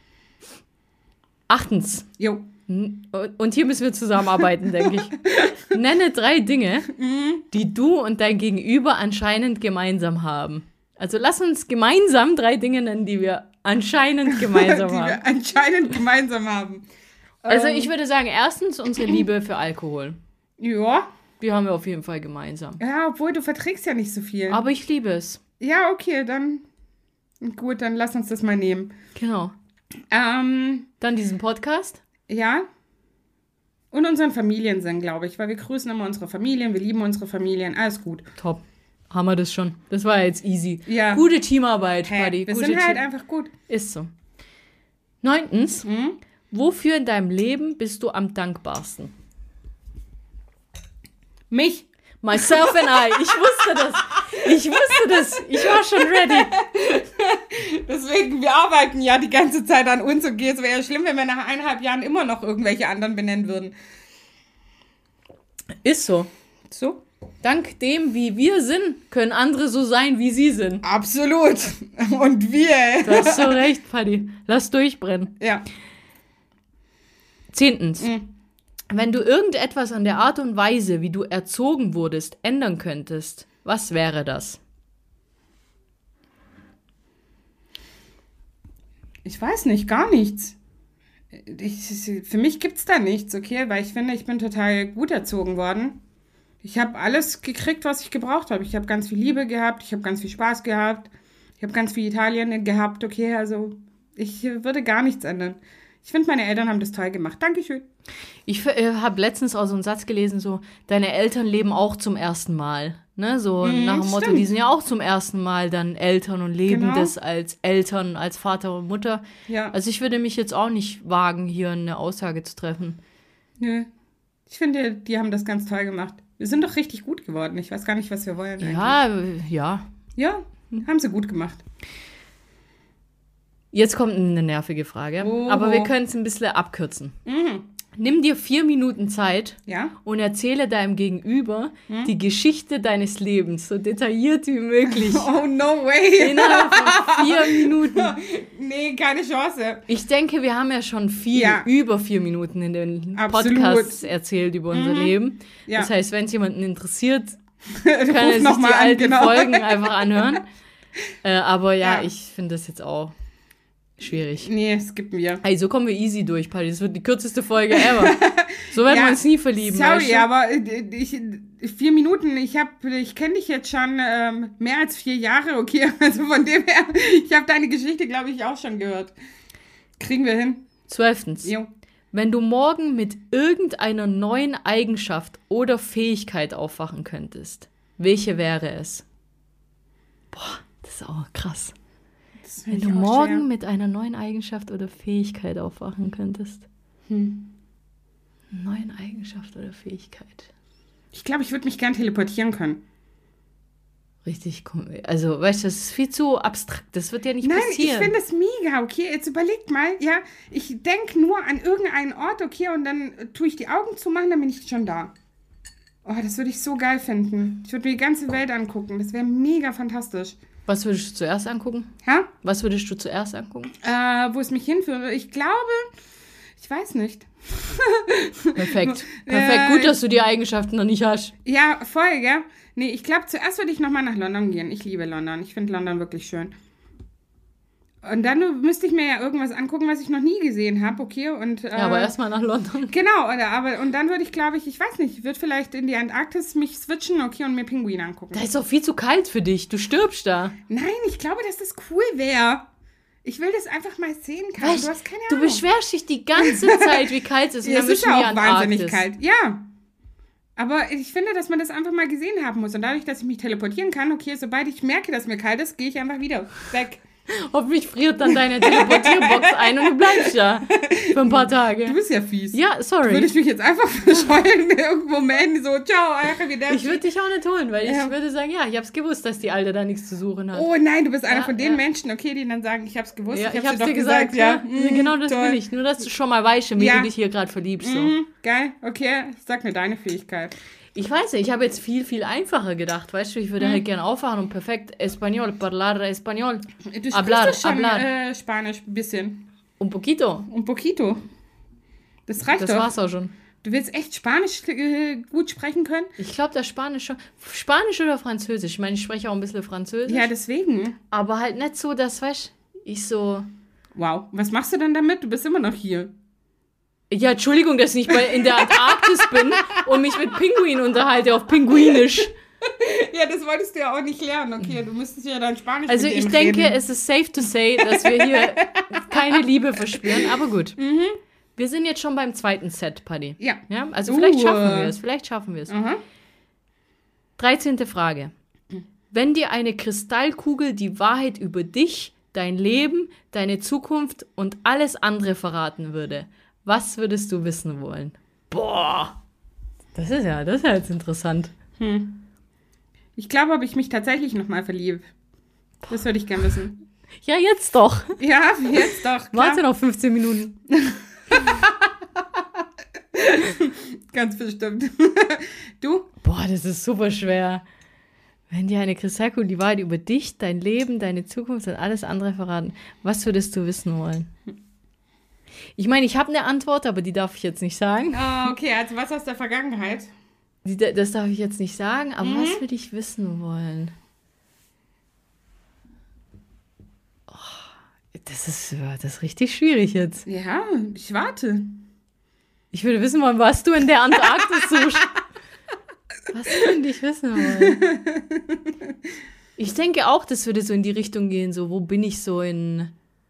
8. Jo. Und hier müssen wir zusammenarbeiten, denke ich. Nenne 3 Dinge, die du und dein Gegenüber anscheinend gemeinsam haben. Also lass uns gemeinsam 3 Dinge nennen, die wir anscheinend gemeinsam haben. Also ich würde sagen, erstens unsere Liebe für Alkohol. Ja. Die haben wir auf jeden Fall gemeinsam. Ja, obwohl du verträgst ja nicht so viel. Aber ich liebe es. Ja, okay, dann gut, dann lass uns das mal nehmen. Genau. Dann diesen Podcast. Ja. Und unseren Familiensinn, glaube ich, weil wir grüßen immer unsere Familien, wir lieben unsere Familien, alles gut. Top. Haben wir das schon. Das war jetzt easy. Ja. Gute Teamarbeit, Buddy. Wir sind halt einfach gut. Ist so. 9. Wofür in deinem Leben bist du am dankbarsten? Mich. Myself and I. Ich wusste das. Ich war schon ready. Deswegen, wir arbeiten ja die ganze Zeit an uns. Okay, es wäre ja schlimm, wenn wir nach 1,5 Jahren immer noch irgendwelche anderen benennen würden. Ist so. So? Dank dem, wie wir sind, können andere so sein, wie sie sind. Absolut. Und wir. Du hast so recht, Paddy. Lass durchbrennen. Ja. 10. Wenn du irgendetwas an der Art und Weise, wie du erzogen wurdest, ändern könntest, was wäre das? Ich weiß nicht, gar nichts. Für mich gibt es da nichts, okay? Weil ich finde, ich bin total gut erzogen worden. Ich habe alles gekriegt, was ich gebraucht habe. Ich habe ganz viel Liebe gehabt, ich habe ganz viel Spaß gehabt, ich habe ganz viel Italien gehabt, okay? Also ich würde gar nichts ändern. Ich finde, meine Eltern haben das toll gemacht. Dankeschön. Ich habe letztens auch so einen Satz gelesen, so, deine Eltern leben auch zum ersten Mal. Ne? So nach dem Motto, die sind ja auch zum ersten Mal dann Eltern und leben das als Eltern, als Vater und Mutter. Ja. Also ich würde mich jetzt auch nicht wagen, hier eine Aussage zu treffen. Nö. Ich finde, die haben das ganz toll gemacht. Wir sind doch richtig gut geworden. Ich weiß gar nicht, was wir wollen eigentlich. Ja. Ja, haben sie gut gemacht. Jetzt kommt eine nervige Frage, aber wir können es ein bisschen abkürzen. Nimm dir 4 Minuten Zeit und erzähle deinem Gegenüber die Geschichte deines Lebens, so detailliert wie möglich. Oh, no way. Innerhalb von 4 Minuten. Nee, keine Chance. Ich denke, wir haben ja schon über 4 Minuten in den Podcasts erzählt über unser Leben. Ja. Das heißt, wenn es jemanden interessiert, kann er sich die alten Folgen einfach anhören. Aber ich finde das jetzt auch schwierig. Nee, skippen wir. Hey, so kommen wir easy durch, Paddy. Das wird die kürzeste Folge ever. So werden wir uns nie verlieben. Sorry, aber 4 Minuten. Ich kenne dich jetzt schon mehr als 4 Jahre, okay? Also von dem her, ich habe deine Geschichte, glaube ich, auch schon gehört. Kriegen wir hin. 12. Jo. Wenn du morgen mit irgendeiner neuen Eigenschaft oder Fähigkeit aufwachen könntest, welche wäre es? Boah, das ist auch krass. Wenn du morgen mit einer neuen Eigenschaft oder Fähigkeit aufwachen könntest. Neuen Eigenschaft oder Fähigkeit. Ich glaube, ich würde mich gern teleportieren können. Richtig, also, weißt du, das ist viel zu abstrakt. Das wird ja nicht passieren. Nein, ich finde es mega, okay? Jetzt überlegt mal, ja, ich denke nur an irgendeinen Ort, okay, und dann tue ich die Augen zumachen, dann bin ich schon da. Oh, das würde ich so geil finden. Ich würde mir die ganze Welt angucken. Das wäre mega fantastisch. Was würdest du zuerst angucken? Ja? Was würdest du zuerst angucken? Wo es mich hinführt. Ich glaube, ich weiß nicht. Perfekt. Gut, dass du die Eigenschaften noch nicht hast. Ja, voll, gell? Nee, ich glaube, zuerst würde ich nochmal nach London gehen. Ich liebe London. Ich finde London wirklich schön. Und dann müsste ich mir ja irgendwas angucken, was ich noch nie gesehen habe, okay? Und, ja, aber erstmal nach London. Genau, und dann würde ich, glaube ich weiß nicht, ich würde vielleicht in die Antarktis mich switchen, okay, und mir Pinguine angucken. Da ist doch viel zu kalt für dich. Du stirbst da. Nein, ich glaube, dass das cool wäre. Ich will das einfach mal sehen, Karl. Du hast keine Ahnung. Du beschwerst dich die ganze Zeit, wie kalt es ist. Und ja, es ist ja auch wahnsinnig kalt. Ja. Aber ich finde, dass man das einfach mal gesehen haben muss. Und dadurch, dass ich mich teleportieren kann, okay, sobald ich merke, dass mir kalt ist, gehe ich einfach wieder weg. Hoffentlich friert dann deine Teleportierbox ein und du bleibst da für ein paar Tage. Du bist ja fies. Ja, sorry. Würde ich mich jetzt einfach verschollen, irgendwo melden, so, ciao, wieder. Ich würde dich auch nicht holen, weil ich würde sagen, ja, ich hab's gewusst, dass die Alte da nichts zu suchen hat. Oh nein, du bist einer von den Menschen, okay, die dann sagen, ich hab's gewusst, ja, ich hab's dir gesagt. Ja. Genau das will ich. Nur, dass du schon mal weißt, wie du dich hier gerade verliebst. So. Geil, okay, sag mir deine Fähigkeit. Ich weiß nicht, ich habe jetzt viel, viel einfacher gedacht, weißt du, ich würde halt gerne aufwachen und perfekt Español, hablar Español. Du sprichst schon Spanisch ein bisschen. Un poquito. Un poquito. Das reicht doch. Das war's auch schon. Du willst echt Spanisch gut sprechen können? Ich glaube, das Spanisch schon. Spanisch oder Französisch? Ich meine, ich spreche auch ein bisschen Französisch. Ja, deswegen. Aber halt nicht so, dass, weißt du, ich so... Wow, was machst du denn damit? Du bist immer noch hier. Ja, Entschuldigung, dass ich nicht in der Antarktis bin und mich mit Pinguinen unterhalte auf Pinguinisch. Ja, das wolltest du ja auch nicht lernen. Okay, du müsstest ja dann Spanisch Also ich denke, es ist safe to say, dass wir hier keine Liebe verspüren. Aber gut. Wir sind jetzt schon beim zweiten Set, Paddy. Ja. Also vielleicht schaffen wir es. 13. Frage. Wenn dir eine Kristallkugel die Wahrheit über dich, dein Leben, deine Zukunft und alles andere verraten würde, was würdest du wissen wollen? Boah, das ist ja jetzt interessant. Ich glaube, ob ich mich tatsächlich nochmal verliebe. Das würde ich gerne wissen. Ja, jetzt doch. Ja, jetzt doch. Klar. Warte noch 15 Minuten. Ganz bestimmt. Du? Boah, das ist super schwer. Wenn dir eine Kristallkugel die Wahrheit über dich, dein Leben, deine Zukunft und alles andere verraten, was würdest du wissen wollen? Ich meine, ich habe eine Antwort, aber die darf ich jetzt nicht sagen. Oh, okay, also was aus der Vergangenheit? Das darf ich jetzt nicht sagen, aber was würde ich wissen wollen? Oh, das ist richtig schwierig jetzt. Ja, ich warte. Ich würde wissen wollen, was du in der Antarktis suchst. Was würde ich wissen wollen? Ich denke auch, das würde so in die Richtung gehen, so, wo bin ich so in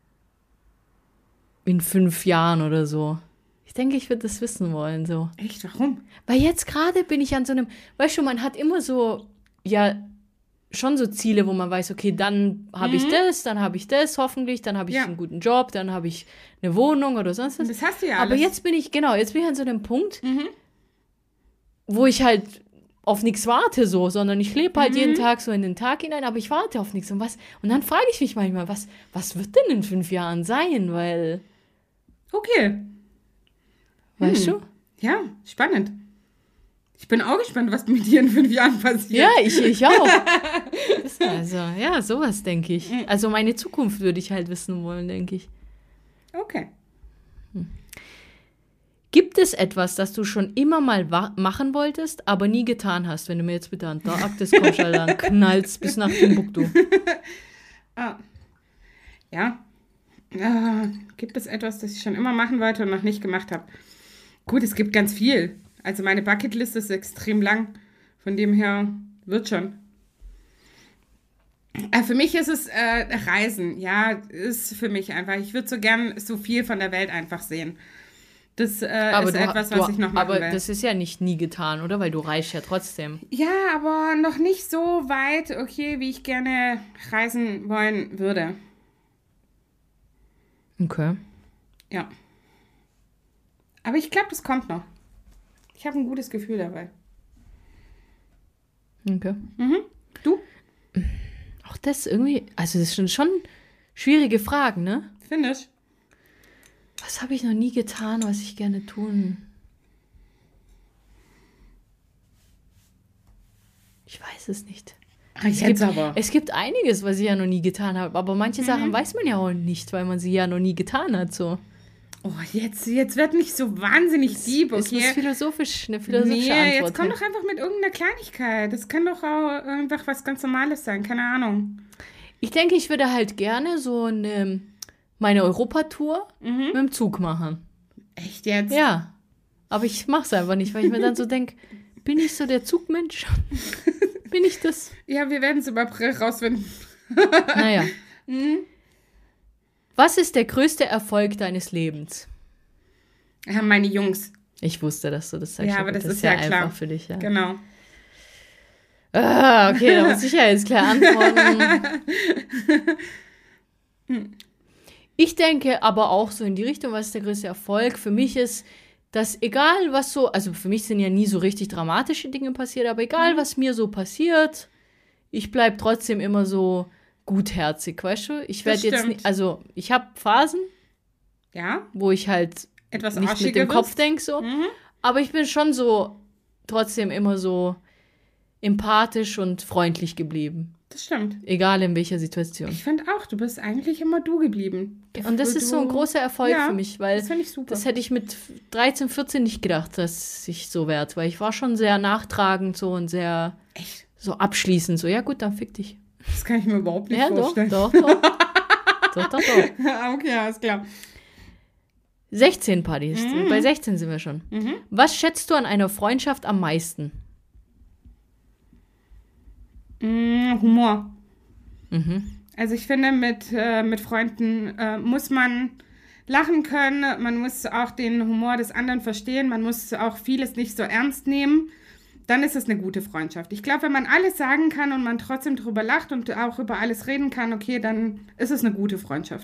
5 Jahren oder so. Ich denke, ich würde das wissen wollen, so. Echt? Warum? Weil jetzt gerade bin ich an so einem, weißt du, man hat immer so, ja, schon so Ziele, wo man weiß, okay, dann habe ich das, dann habe ich das, hoffentlich, dann habe ich einen guten Job, dann habe ich eine Wohnung oder sonst was. Das hast du ja alles. Aber jetzt bin ich an so einem Punkt, wo ich halt auf nichts warte so, sondern ich lebe halt jeden Tag so in den Tag hinein, aber ich warte auf nichts. Und dann frage ich mich manchmal, was wird denn in 5 Jahren sein, weil... Okay. Weißt du? Ja, spannend. Ich bin auch gespannt, was mit dir in 5 Jahren passiert. Ja, ich auch. Also, ja, sowas denke ich. Also meine Zukunft würde ich halt wissen wollen, denke ich. Okay. Gibt es etwas, das du schon immer mal machen wolltest, aber nie getan hast? Wenn du mir jetzt bitte an der Antarktis kommst, Alter, dann knallst bis nach Timbuktu. Ja. Gibt es etwas, das ich schon immer machen wollte und noch nicht gemacht habe? Gut, es gibt ganz viel. Also meine Bucketlist ist extrem lang. Von dem her wird schon. Für mich ist es Reisen, ja, ist für mich einfach. Ich würde so gern so viel von der Welt einfach sehen. Das ist etwas, was ich noch machen will. Aber das ist ja nicht nie getan, oder? Weil du reist ja trotzdem. Ja, aber noch nicht so weit, okay, wie ich gerne reisen wollen würde. Okay. Ja. Aber ich glaube, das kommt noch. Ich habe ein gutes Gefühl dabei. Okay. Du? Auch das irgendwie, also das sind schon schwierige Fragen, ne? Finde ich. Was habe ich noch nie getan, was ich gerne tun? Ich weiß es nicht. Es gibt einiges, was ich ja noch nie getan habe, aber manche Sachen weiß man ja auch nicht, weil man sie ja noch nie getan hat, so. Oh, jetzt wird nicht so wahnsinnig deep, okay? Ist eine philosophische Antwort. Jetzt komm doch einfach mit irgendeiner Kleinigkeit. Das kann doch auch einfach was ganz Normales sein, keine Ahnung. Ich denke, ich würde halt gerne so meine Europatour mit dem Zug machen. Echt jetzt? Ja, aber ich mache es einfach nicht, weil ich mir dann so denke, bin ich so der Zugmensch? Bin ich das? Ja, wir werden es im April rausfinden. Naja. Was ist der größte Erfolg deines Lebens? Ja, meine Jungs. Ich wusste, dass du das sagst. Ja, aber das ist ja klar. Einfach für dich, ja. Genau. Okay, da muss ich ja jetzt klar antworten. Ich denke aber auch so in die Richtung, was ist der größte Erfolg? Für mich ist, dass egal was so, also für mich sind ja nie so richtig dramatische Dinge passiert, aber egal was mir so passiert, ich bleibe trotzdem immer so gutherzig, weißt du? Ich werde jetzt nicht, also ich habe Phasen, ja, wo ich halt etwas nicht mit dem Kopf denke, so, aber ich bin schon so trotzdem immer so empathisch und freundlich geblieben. Das stimmt. Egal in welcher Situation. Ich finde auch, du bist eigentlich immer du geblieben. Und das ist so ein großer Erfolg für mich, weil das finde ich super. Das hätte ich mit 13, 14 nicht gedacht, dass ich so werde, weil ich war schon sehr nachtragend so und sehr so abschließend, so, ja gut, dann fick dich. Das kann ich mir überhaupt nicht vorstellen. Doch. Doch. Okay, alles klar. 16 Partys. Bei 16 sind wir schon. Was schätzt du an einer Freundschaft am meisten? Humor. Also ich finde, mit Freunden muss man lachen können, man muss auch den Humor des anderen verstehen, man muss auch vieles nicht so ernst nehmen. Dann ist es eine gute Freundschaft. Ich glaube, wenn man alles sagen kann und man trotzdem drüber lacht und auch über alles reden kann, okay, dann ist es eine gute Freundschaft.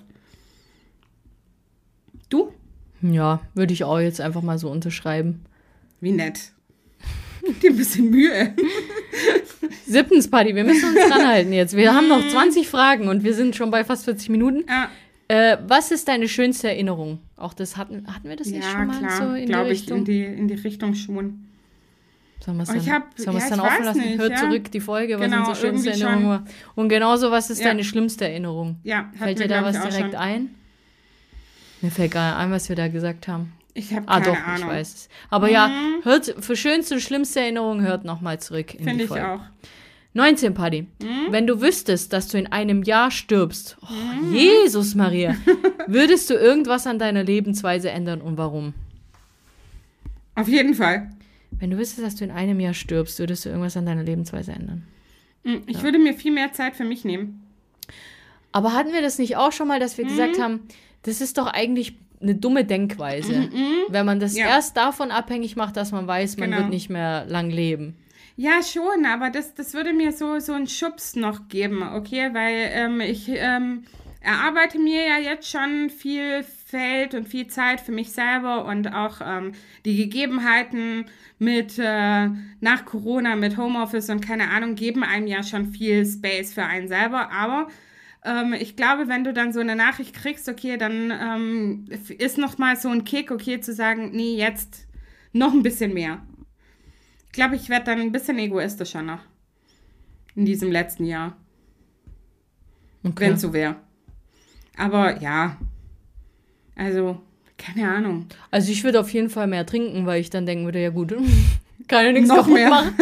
Du? Ja, würde ich auch jetzt einfach mal so unterschreiben. Wie nett. Gib dir ein bisschen Mühe. 7. Party, wir müssen uns dranhalten jetzt. Wir haben noch 20 Fragen und wir sind schon bei fast 40 Minuten. Ja. Was ist deine schönste Erinnerung? Auch das hatten wir das nicht schon mal klar, so in die Richtung? In die Richtung schon. Sollen wir es dann offen lassen? Nicht, Hört zurück die Folge, was unsere schönste Erinnerung war. Und genauso, was ist deine schlimmste Erinnerung? Ja, fällt dir da was direkt ein? Mir fällt gar nicht ein, was wir da gesagt haben. Ich habe keine Ahnung. Ich weiß es. Aber ja, hört für schönste und schlimmste Erinnerungen, hört nochmal zurück in die Folge. Finde ich auch. 19, Paddy. Wenn du wüsstest, dass du in einem Jahr stirbst, Jesus Maria, würdest du irgendwas an deiner Lebensweise ändern und warum? Auf jeden Fall. Wenn du wüsstest, dass du in einem Jahr stirbst, würdest du irgendwas an deiner Lebensweise ändern? Ich würde mir viel mehr Zeit für mich nehmen. Aber hatten wir das nicht auch schon mal, dass wir gesagt haben, das ist doch eigentlich eine dumme Denkweise, wenn man das erst davon abhängig macht, dass man weiß, man wird nicht mehr lang leben. Ja, schon, aber das würde mir so einen Schubs noch geben, okay? Weil ich erarbeite mir ja jetzt schon viel Feld und viel Zeit für mich selber und auch die Gegebenheiten mit nach Corona, mit Homeoffice und keine Ahnung, geben einem ja schon viel Space für einen selber, aber ich glaube, wenn du dann so eine Nachricht kriegst, okay, dann ist noch mal so ein Kick, okay, zu sagen, nee, jetzt noch ein bisschen mehr. Ich glaube, ich werde dann ein bisschen egoistischer noch in diesem letzten Jahr. Okay. Wenn es so wäre. Aber ja, also, keine Ahnung. Also ich würde auf jeden Fall mehr trinken, weil ich dann denken würde, ja gut, kann ja nichts noch mehr machen.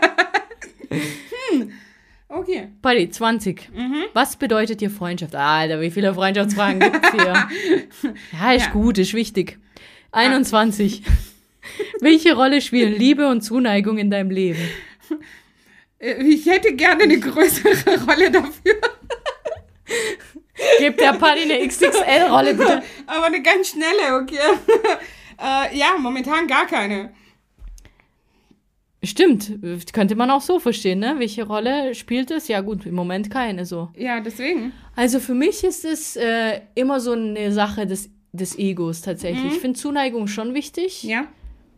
Okay. Paddy, 20. Was bedeutet dir Freundschaft? Alter, wie viele Freundschaftsfragen gibt es hier? Ja, ist gut, ist wichtig. 21. Welche Rolle spielen Liebe und Zuneigung in deinem Leben? Ich hätte gerne eine größere Rolle dafür. Gib der Paddy eine XXL-Rolle, bitte. Aber eine ganz schnelle, okay. Ja, momentan gar keine. Stimmt, könnte man auch so verstehen, ne? Welche Rolle spielt es? Ja gut, im Moment keine so. Ja, deswegen. Also für mich ist es immer so eine Sache des Egos tatsächlich. Ich finde Zuneigung schon wichtig. Ja.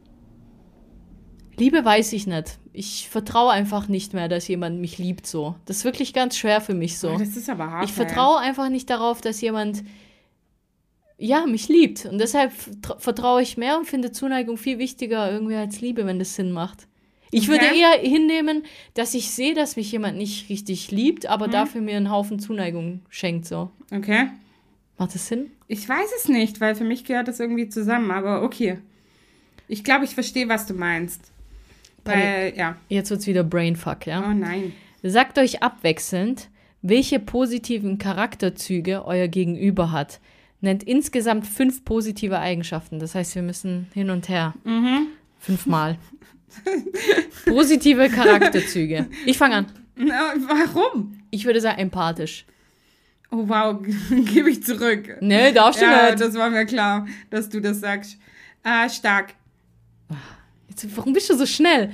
Liebe weiß ich nicht. Ich vertraue einfach nicht mehr, dass jemand mich liebt so. Das ist wirklich ganz schwer für mich so. Oh, das ist aber hart. Ich vertraue einfach nicht darauf, dass jemand mich liebt. Und deshalb vertraue ich mehr und finde Zuneigung viel wichtiger irgendwie als Liebe, wenn das Sinn macht. Ich würde eher hinnehmen, dass ich sehe, dass mich jemand nicht richtig liebt, aber dafür mir einen Haufen Zuneigung schenkt so. Okay. Macht das Sinn? Ich weiß es nicht, weil für mich gehört das irgendwie zusammen, aber okay. Ich glaube, ich verstehe, was du meinst. Weil, ja. Jetzt wird's wieder Brainfuck, ja? Oh nein. Sagt euch abwechselnd, welche positiven Charakterzüge euer Gegenüber hat. Nennt insgesamt 5 positive Eigenschaften. Das heißt, wir müssen hin und her. 5-mal. Positive Charakterzüge. Ich fange an. Warum? Ich würde sagen, empathisch. Oh wow, gebe ich zurück. Nee, darfst du nicht. Das war mir klar, dass du das sagst. Stark. Jetzt, warum bist du so schnell?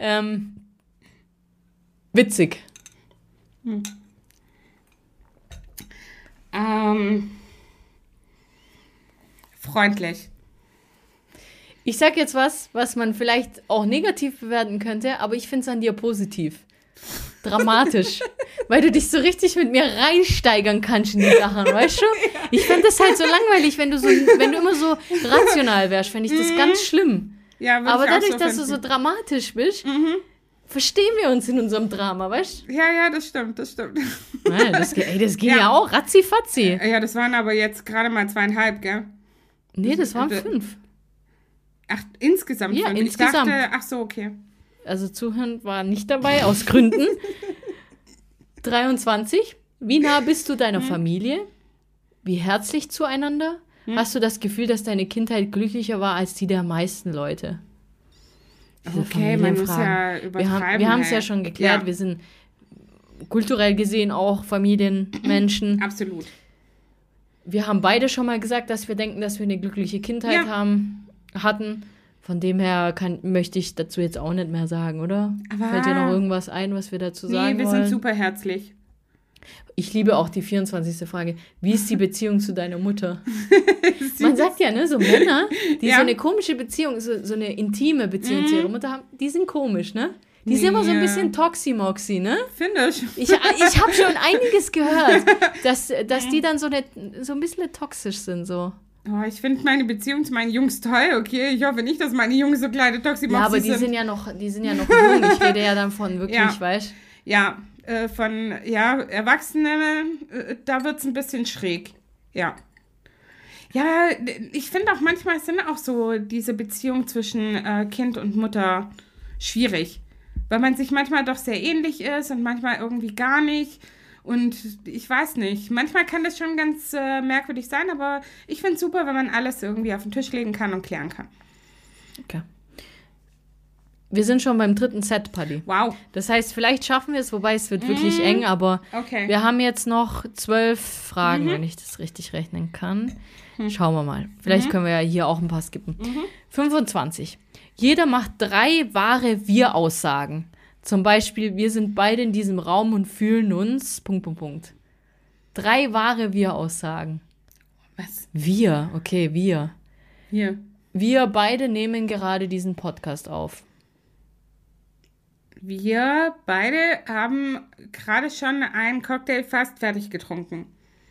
Witzig. Freundlich. Ich sag jetzt was man vielleicht auch negativ bewerten könnte, aber ich finde es an dir positiv. Dramatisch. Weil du dich so richtig mit mir reinsteigern kannst in die Sachen, weißt du? Ich fände das halt so langweilig, wenn du immer so rational wärst, fände ich das ganz schlimm. Ja, aber dadurch, dass du so dramatisch bist, verstehen wir uns in unserem Drama, weißt du? Ja, das stimmt. Ja, das ging ja auch ratzi-fatzi. Ja, das waren aber jetzt gerade mal 2,5, gell? Nee, das waren 5. Ach, insgesamt 5? Ja, insgesamt. Ich dachte, ach so, okay. Also Zuhören war nicht dabei, aus Gründen. 23. Wie nah bist du deiner Familie? Wie herzlich zueinander? Hast du das Gefühl, dass deine Kindheit glücklicher war als die der meisten Leute? Okay, man muss ja übertreiben. Wir haben es ja schon geklärt. Ja. Wir sind kulturell gesehen auch Familienmenschen. Absolut. Wir haben beide schon mal gesagt, dass wir denken, dass wir eine glückliche Kindheit hatten. Von dem her möchte ich dazu jetzt auch nicht mehr sagen, oder? Aber fällt dir noch irgendwas ein, was wir dazu sagen wollen? Nee, wir sind super herzlich. Ich liebe auch die 24. Frage. Wie ist die Beziehung zu deiner Mutter? Man sagt ja, ne, so Männer, die so eine komische Beziehung, so eine intime Beziehung zu ihrer Mutter haben, die sind komisch, ne? Die sind immer so ein bisschen Toximoxy, ne? Finde ich. Ich habe schon einiges gehört, dass die dann so ein bisschen toxisch sind, so. Oh, ich finde meine Beziehung zu meinen Jungs toll, okay? Ich hoffe nicht, dass meine Jungs so kleine Toximoxy sind. Ja, aber die sind ja noch jung. Ich rede ja dann von wirklich, weißt du? Ja, von Erwachsenen, da wird es ein bisschen schräg. Ja. Ja, ich finde auch manchmal sind auch so diese Beziehungen zwischen Kind und Mutter schwierig. Weil man sich manchmal doch sehr ähnlich ist und manchmal irgendwie gar nicht. Und ich weiß nicht, manchmal kann das schon ganz merkwürdig sein, aber ich finde es super, wenn man alles irgendwie auf den Tisch legen kann und klären kann. Okay. Wir sind schon beim 3. Set, Paddy. Wow. Das heißt, vielleicht schaffen wir es, wobei es wird wirklich eng, aber wir haben jetzt noch 12 Fragen, wenn ich das richtig rechnen kann. Schauen wir mal. Vielleicht können wir ja hier auch ein paar skippen. 25. Jeder macht 3 wahre Wir-Aussagen. Zum Beispiel, wir sind beide in diesem Raum und fühlen uns... ... 3 wahre Wir-Aussagen. Was? Wir, okay, wir. Wir. Wir beide nehmen gerade diesen Podcast auf. Wir beide haben gerade schon einen Cocktail fast fertig getrunken.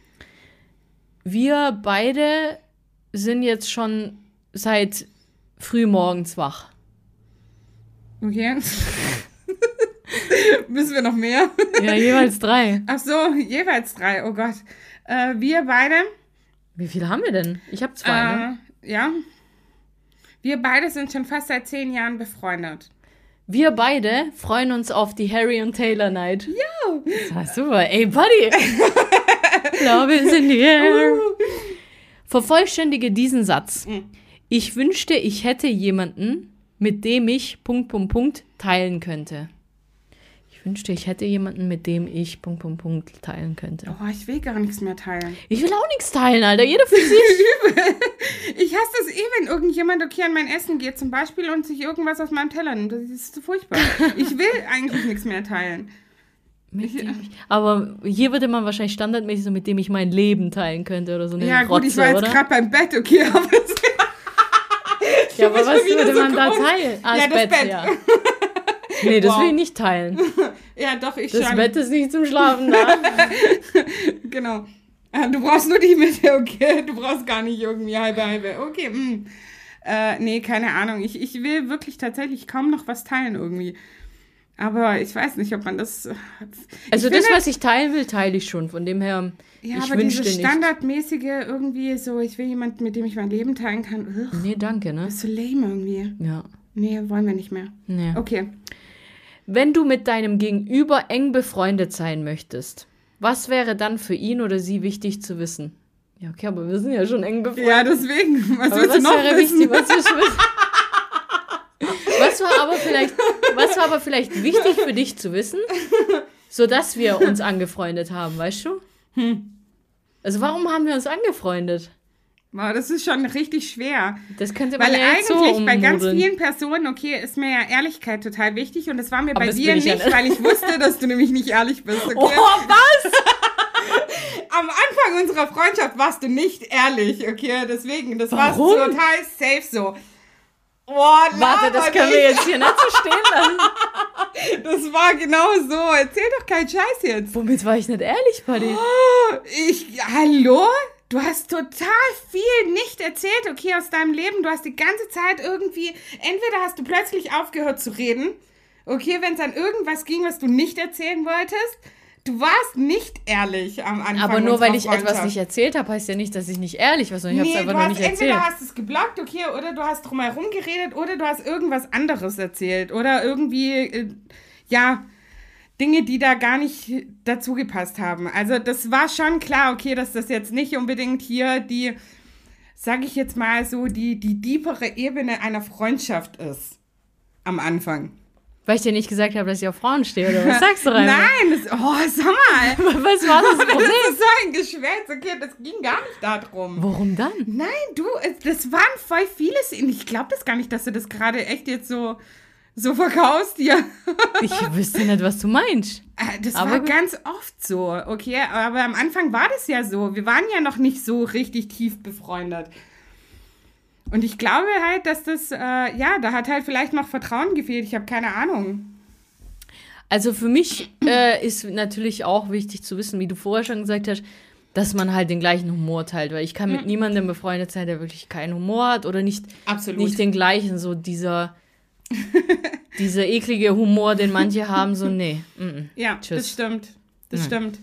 Wir beide sind jetzt schon seit frühmorgens wach. Okay. Müssen wir noch mehr? Ja, jeweils 3. Ach so, jeweils 3. Oh Gott. Wir beide... Wie viele haben wir denn? Ich habe 2, ne? Ja. Wir beide sind schon fast seit 10 Jahren befreundet. Wir beide freuen uns auf die Harry und Taylor Night. Ja. Das war super. Ey, Buddy. Love is in the air. Vervollständige diesen Satz. Ich wünschte, ich hätte jemanden, mit dem ich ... teilen könnte. Ich wünschte, ich hätte jemanden, mit dem ich ... teilen könnte. Oh, ich will gar nichts mehr teilen. Ich will auch nichts teilen, Alter. Jeder für sich. Ich hasse das wenn irgendjemand an mein Essen geht zum Beispiel und sich irgendwas aus meinem Teller nimmt. Das ist so furchtbar. Ich will eigentlich nichts mehr teilen. Aber hier würde man wahrscheinlich standardmäßig so, mit dem ich mein Leben teilen könnte oder so eine Ja Rotze, gut, ich war jetzt gerade beim Bett, okay, aber ja, aber was würde man da teilen? Das Bett. Ja. Nee, das will ich nicht teilen. Ja, doch, ich das schon. Das Bett ist nicht zum Schlafen da. Genau. Du brauchst nur die Mitte, okay? Du brauchst gar nicht irgendwie halbe. Okay, nee, keine Ahnung. Ich will wirklich tatsächlich kaum noch was teilen irgendwie. Aber ich weiß nicht, ob man das... Also das, was ich teilen will, teile ich schon. Von dem her, ja, ich aber dieses standardmäßige irgendwie so, ich will jemanden, mit dem ich mein Leben teilen kann. Nee, danke, ne? Das ist so lame irgendwie. Ja. Nee, wollen wir nicht mehr. Nee. Okay. Wenn du mit deinem Gegenüber eng befreundet sein möchtest, was wäre dann für ihn oder sie wichtig zu wissen? Ja, okay, aber wir sind ja schon eng befreundet. Ja, deswegen. Was willst du noch wissen? Wichtig, was willst du wissen? Was war aber vielleicht wichtig für dich zu wissen, sodass wir uns angefreundet haben, weißt du? Also warum haben wir uns angefreundet? Wow, das ist schon richtig schwer. Das könnte man Weil ja jetzt eigentlich so bei ganz vielen Personen, okay, ist mir ja Ehrlichkeit total wichtig und das war mir aber bei dir nicht, weil ich wusste, dass du nämlich nicht ehrlich bist. Okay? Oh, was? Am Anfang unserer Freundschaft warst du nicht ehrlich, okay? Deswegen, das war total safe so. Warte, das können wir jetzt hier nicht so stehen lassen. Das war genau so. Erzähl doch keinen Scheiß jetzt. Womit war ich nicht ehrlich, Paddy? Hallo? Du hast total viel nicht erzählt, okay, aus deinem Leben. Du hast die ganze Zeit irgendwie, entweder hast du plötzlich aufgehört zu reden, okay, wenn es an irgendwas ging, was du nicht erzählen wolltest. Du warst nicht ehrlich am Anfang. Aber nur weil ich etwas nicht erzählt habe, heißt ja nicht, dass ich nicht ehrlich war, sondern ich habe es einfach nur nicht erzählt. Entweder hast du es geblockt, okay, oder du hast drumherum geredet, oder du hast irgendwas anderes erzählt. Oder irgendwie, Dinge, die da gar nicht dazu gepasst haben. Also das war schon klar, okay, dass das jetzt nicht unbedingt hier die, sag ich jetzt mal so, die tiefere Ebene einer Freundschaft ist. Am Anfang. Weil ich dir nicht gesagt habe, dass ich auf Frauen stehe, oder was sagst du rein? Nein, sag mal. Was war das Problem? Das ist so ein Geschwätz, okay, das ging gar nicht darum. Worum dann? Nein, das waren voll vieles. Ich glaube das gar nicht, dass du das gerade echt jetzt so verkaufst hier. Ich wüsste nicht, was du meinst. Das war ganz oft so, okay, aber am Anfang war das ja so. Wir waren ja noch nicht so richtig tief befreundet. Und ich glaube halt, dass das, da hat halt vielleicht noch Vertrauen gefehlt. Ich habe keine Ahnung. Also für mich ist natürlich auch wichtig zu wissen, wie du vorher schon gesagt hast, dass man halt den gleichen Humor teilt. Weil ich kann mit niemandem befreundet sein, der wirklich keinen Humor hat oder nicht den gleichen, so dieser eklige Humor, den manche haben, so nee. Ja, tschüss. Das stimmt. Das stimmt.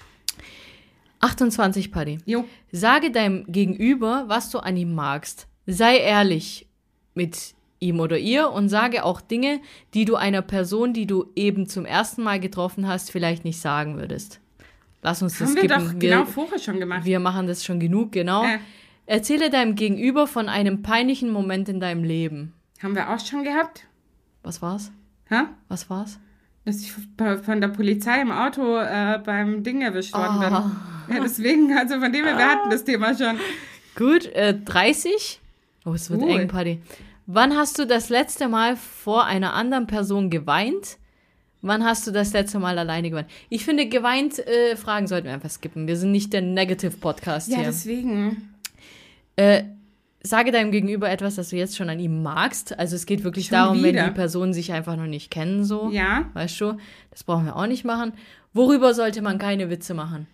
28, Paddy. Jo. Sage deinem Gegenüber, was du an ihm magst. Sei ehrlich mit ihm oder ihr und sage auch Dinge, die du einer Person, die du eben zum ersten Mal getroffen hast, vielleicht nicht sagen würdest. Lass uns das skippen. Haben wir doch genau vorher schon gemacht. Wir machen das schon genug, genau. Erzähle deinem Gegenüber von einem peinlichen Moment in deinem Leben. Haben wir auch schon gehabt. Was war's? Hä? Was war's? Dass ich von der Polizei im Auto beim Ding erwischt worden bin. Ja, deswegen, also von dem her, wir hatten das Thema schon. Gut, 30. Oh, es wird eng, Paddy. Wann hast du das letzte Mal vor einer anderen Person geweint? Wann hast du das letzte Mal alleine geweint? Ich finde, geweint, Fragen sollten wir einfach skippen. Wir sind nicht der Negative-Podcast hier. Ja, deswegen. Sage deinem Gegenüber etwas, das du jetzt schon an ihm magst. Also es geht wirklich darum, wenn die Personen sich einfach noch nicht kennen, so. Ja. Weißt du, das brauchen wir auch nicht machen. Worüber sollte man keine Witze machen?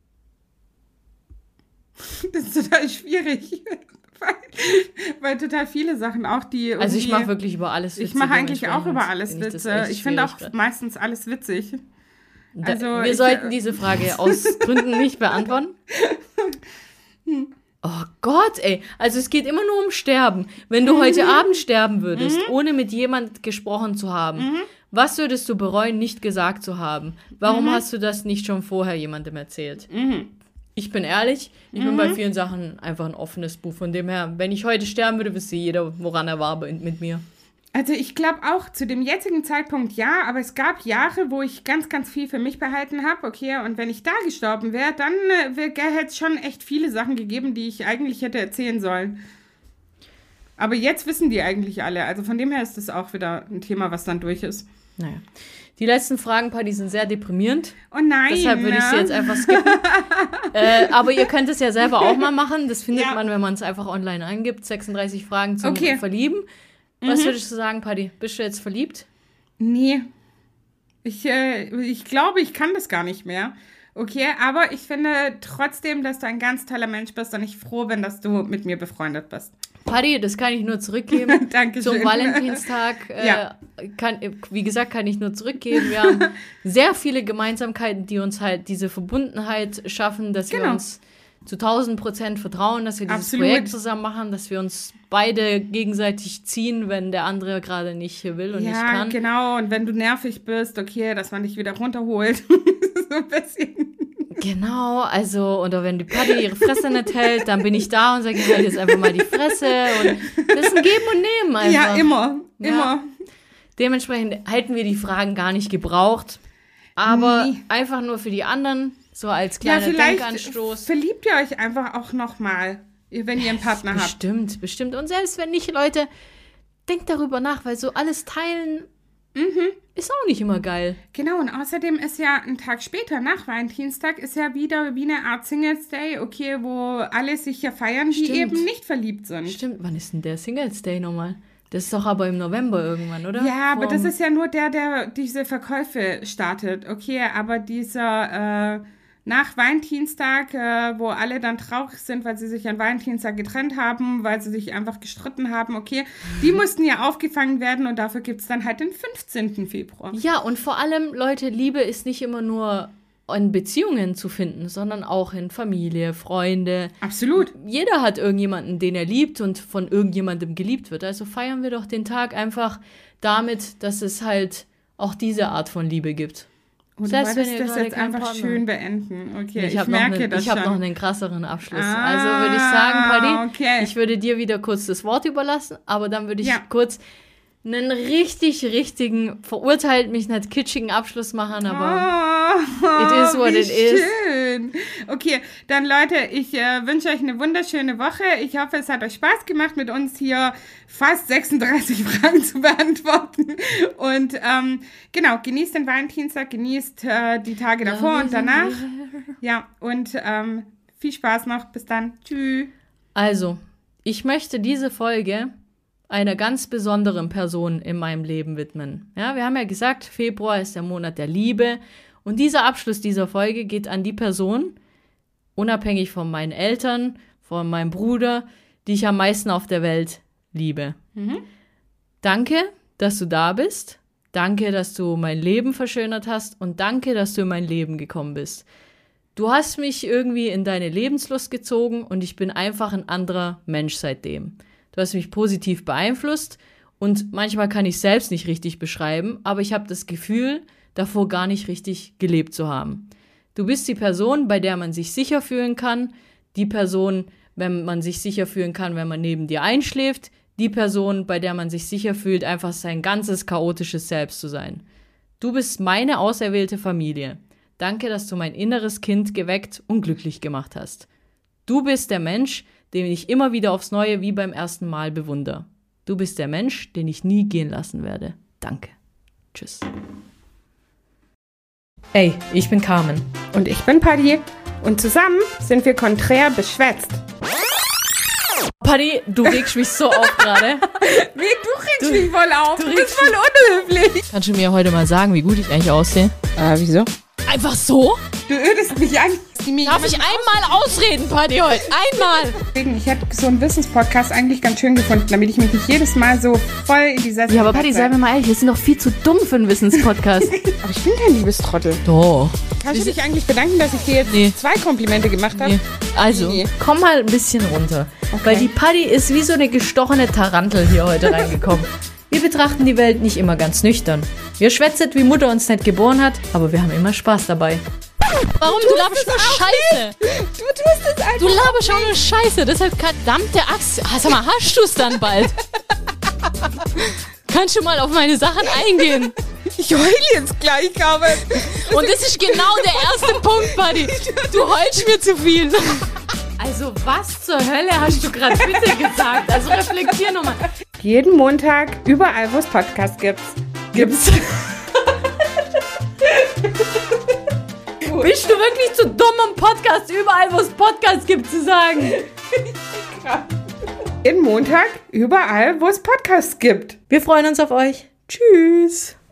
Das ist total schwierig. Weil total viele Sachen auch, die also ich mache wirklich über alles Witze. Ich mache eigentlich auch über alles Witze. Ich finde auch meistens alles witzig. Also wir sollten diese Frage aus Gründen nicht beantworten. Oh Gott, ey. Also es geht immer nur um Sterben. Wenn du heute Abend sterben würdest, ohne mit jemand gesprochen zu haben, was würdest du bereuen, nicht gesagt zu haben? Warum hast du das nicht schon vorher jemandem erzählt? Ich bin ehrlich, ich bin bei vielen Sachen einfach ein offenes Buch. Von dem her, wenn ich heute sterben würde, wüsste jeder, woran er war mit mir. Also ich glaube auch zu dem jetzigen Zeitpunkt ja, aber es gab Jahre, wo ich ganz, ganz viel für mich behalten habe, okay, und wenn ich da gestorben wäre, dann hätte es schon echt viele Sachen gegeben, die ich eigentlich hätte erzählen sollen. Aber jetzt wissen die eigentlich alle, also von dem her ist das auch wieder ein Thema, was dann durch ist. Naja. Die letzten Fragen, Paddy, sind sehr deprimierend. Oh nein. Deshalb würde ich sie jetzt einfach skippen. Aber ihr könnt es ja selber auch mal machen. Das findet man, wenn man es einfach online eingibt. 36 Fragen zum Verlieben. Was würdest du sagen, Paddy? Bist du jetzt verliebt? Nee. Ich glaube, ich kann das gar nicht mehr. Okay, aber ich finde trotzdem, dass du ein ganz toller Mensch bist und ich froh bin, dass du mit mir befreundet bist. Paddy, das kann ich nur zurückgeben. Dankeschön. Zum Valentinstag. Wie gesagt, kann ich nur zurückgeben. Wir haben sehr viele Gemeinsamkeiten, die uns halt diese Verbundenheit schaffen, dass wir uns zu 1000% vertrauen, dass wir dieses Projekt zusammen machen, dass wir uns beide gegenseitig ziehen, wenn der andere gerade nicht will und nicht kann. Ja, genau. Und wenn du nervig bist, okay, dass man dich wieder runterholt. So ein bisschen. Genau, also, oder wenn die Paddy ihre Fresse nicht hält, dann bin ich da und sage, ich halte jetzt einfach mal die Fresse. Und das ist ein Geben und Nehmen einfach. Ja, immer. Dementsprechend hätten wir die Fragen gar nicht gebraucht. Aber einfach nur für die anderen, so als kleiner Denkanstoß. Verliebt ihr euch einfach auch nochmal, wenn ihr einen Partner habt. Bestimmt. Und selbst wenn nicht, Leute, denkt darüber nach, weil so alles teilen ist auch nicht immer geil. Genau, und außerdem ist ja ein Tag später, nach Valentinstag, ist ja wieder wie eine Art Singles Day, okay, wo alle sich ja feiern, die eben nicht verliebt sind. Stimmt, wann ist denn der Singles Day nochmal? Das ist doch aber im November irgendwann, oder? Ja, aber das ist ja nur der diese Verkäufe startet, okay, aber dieser nach Valentinstag, wo alle dann traurig sind, weil sie sich an Valentinstag getrennt haben, weil sie sich einfach gestritten haben, okay, die mussten ja aufgefangen werden und dafür gibt es dann halt den 15. Februar. Ja, und vor allem, Leute, Liebe ist nicht immer nur in Beziehungen zu finden, sondern auch in Familie, Freunde. Absolut. Jeder hat irgendjemanden, den er liebt und von irgendjemandem geliebt wird. Also feiern wir doch den Tag einfach damit, dass es halt auch diese Art von Liebe gibt. Und du wolltest das jetzt einfach schön beenden. Okay, ich merke das schon. Ich habe noch einen krasseren Abschluss. Also würde ich sagen, Paddy, ich würde dir wieder kurz das Wort überlassen, aber dann würde ich kurz einen richtigen, verurteilt mich nicht kitschigen Abschluss machen, aber it is what it is. Schön. Okay, dann Leute, ich wünsche euch eine wunderschöne Woche. Ich hoffe, es hat euch Spaß gemacht, mit uns hier fast 36 Fragen zu beantworten. Und genau, genießt den Valentinstag, genießt die Tage davor und danach. Ja, und viel Spaß noch. Bis dann. Tschüss. Also, ich möchte diese Folge einer ganz besonderen Person in meinem Leben widmen. Ja, wir haben ja gesagt, Februar ist der Monat der Liebe und dieser Abschluss dieser Folge geht an die Person, unabhängig von meinen Eltern, von meinem Bruder, die ich am meisten auf der Welt liebe. Danke, dass du da bist. Danke, dass du mein Leben verschönert hast und danke, dass du in mein Leben gekommen bist. Du hast mich irgendwie in deine Lebenslust gezogen und ich bin einfach ein anderer Mensch seitdem. Du hast mich positiv beeinflusst und manchmal kann ich es selbst nicht richtig beschreiben, aber ich habe das Gefühl, davor gar nicht richtig gelebt zu haben. Du bist die Person, bei der man sich sicher fühlen kann, die Person, wenn man sich sicher fühlen kann, wenn man neben dir einschläft, die Person, bei der man sich sicher fühlt, einfach sein ganzes chaotisches Selbst zu sein. Du bist meine auserwählte Familie. Danke, dass du mein inneres Kind geweckt und glücklich gemacht hast. Du bist der Mensch, den ich immer wieder aufs Neue wie beim ersten Mal bewundere. Du bist der Mensch, den ich nie gehen lassen werde. Danke. Tschüss. Hey, ich bin Carmen. Und ich bin Paddy. Und zusammen sind wir konträr beschwätzt. Paddy, du regst mich so auf gerade. Du regst mich voll auf. Du bist voll unhöflich. Kannst du mir heute mal sagen, wie gut ich eigentlich aussehe? Wieso? Einfach so? Du ödest mich an. Darf ich einmal ausreden, Paddy, heute? Einmal! Ich hätte so einen Wissenspodcast eigentlich ganz schön gefunden, damit ich mich nicht jedes Mal so voll in die Sessel Ja, aber Paddy, sei mir mal ehrlich, wir sind doch viel zu dumm für einen Wissenspodcast. Aber ich bin kein Liebestrottel. Doch. Kannst du dich eigentlich bedanken, dass ich dir jetzt 2 Komplimente gemacht habe? Nee. Also, komm mal ein bisschen runter. Okay. Weil die Paddy ist wie so eine gestochene Tarantel hier heute reingekommen. Wir betrachten die Welt nicht immer ganz nüchtern. Wir schwätzen, wie Mutter uns nicht geboren hat, aber wir haben immer Spaß dabei. Warum? Du laberst nur Scheiße. Du tust es einfach. Du laberst auch nur Scheiße. Deshalb verdammte Axt. Sag mal, hast du es dann bald? Kann kannst du mal auf meine Sachen eingehen? Ich heule jetzt gleich, Carmen. Und das ist genau der erste Punkt, Buddy. Du heulst mir zu viel. Also was zur Hölle hast du gerade bitte gesagt? Also reflektier nochmal. Jeden Montag, überall, wo es Podcasts gibt. Bist du wirklich zu dumm, um Podcast überall, wo es Podcasts gibt, zu sagen? Jeden Montag, überall, wo es Podcasts gibt. Wir freuen uns auf euch. Tschüss.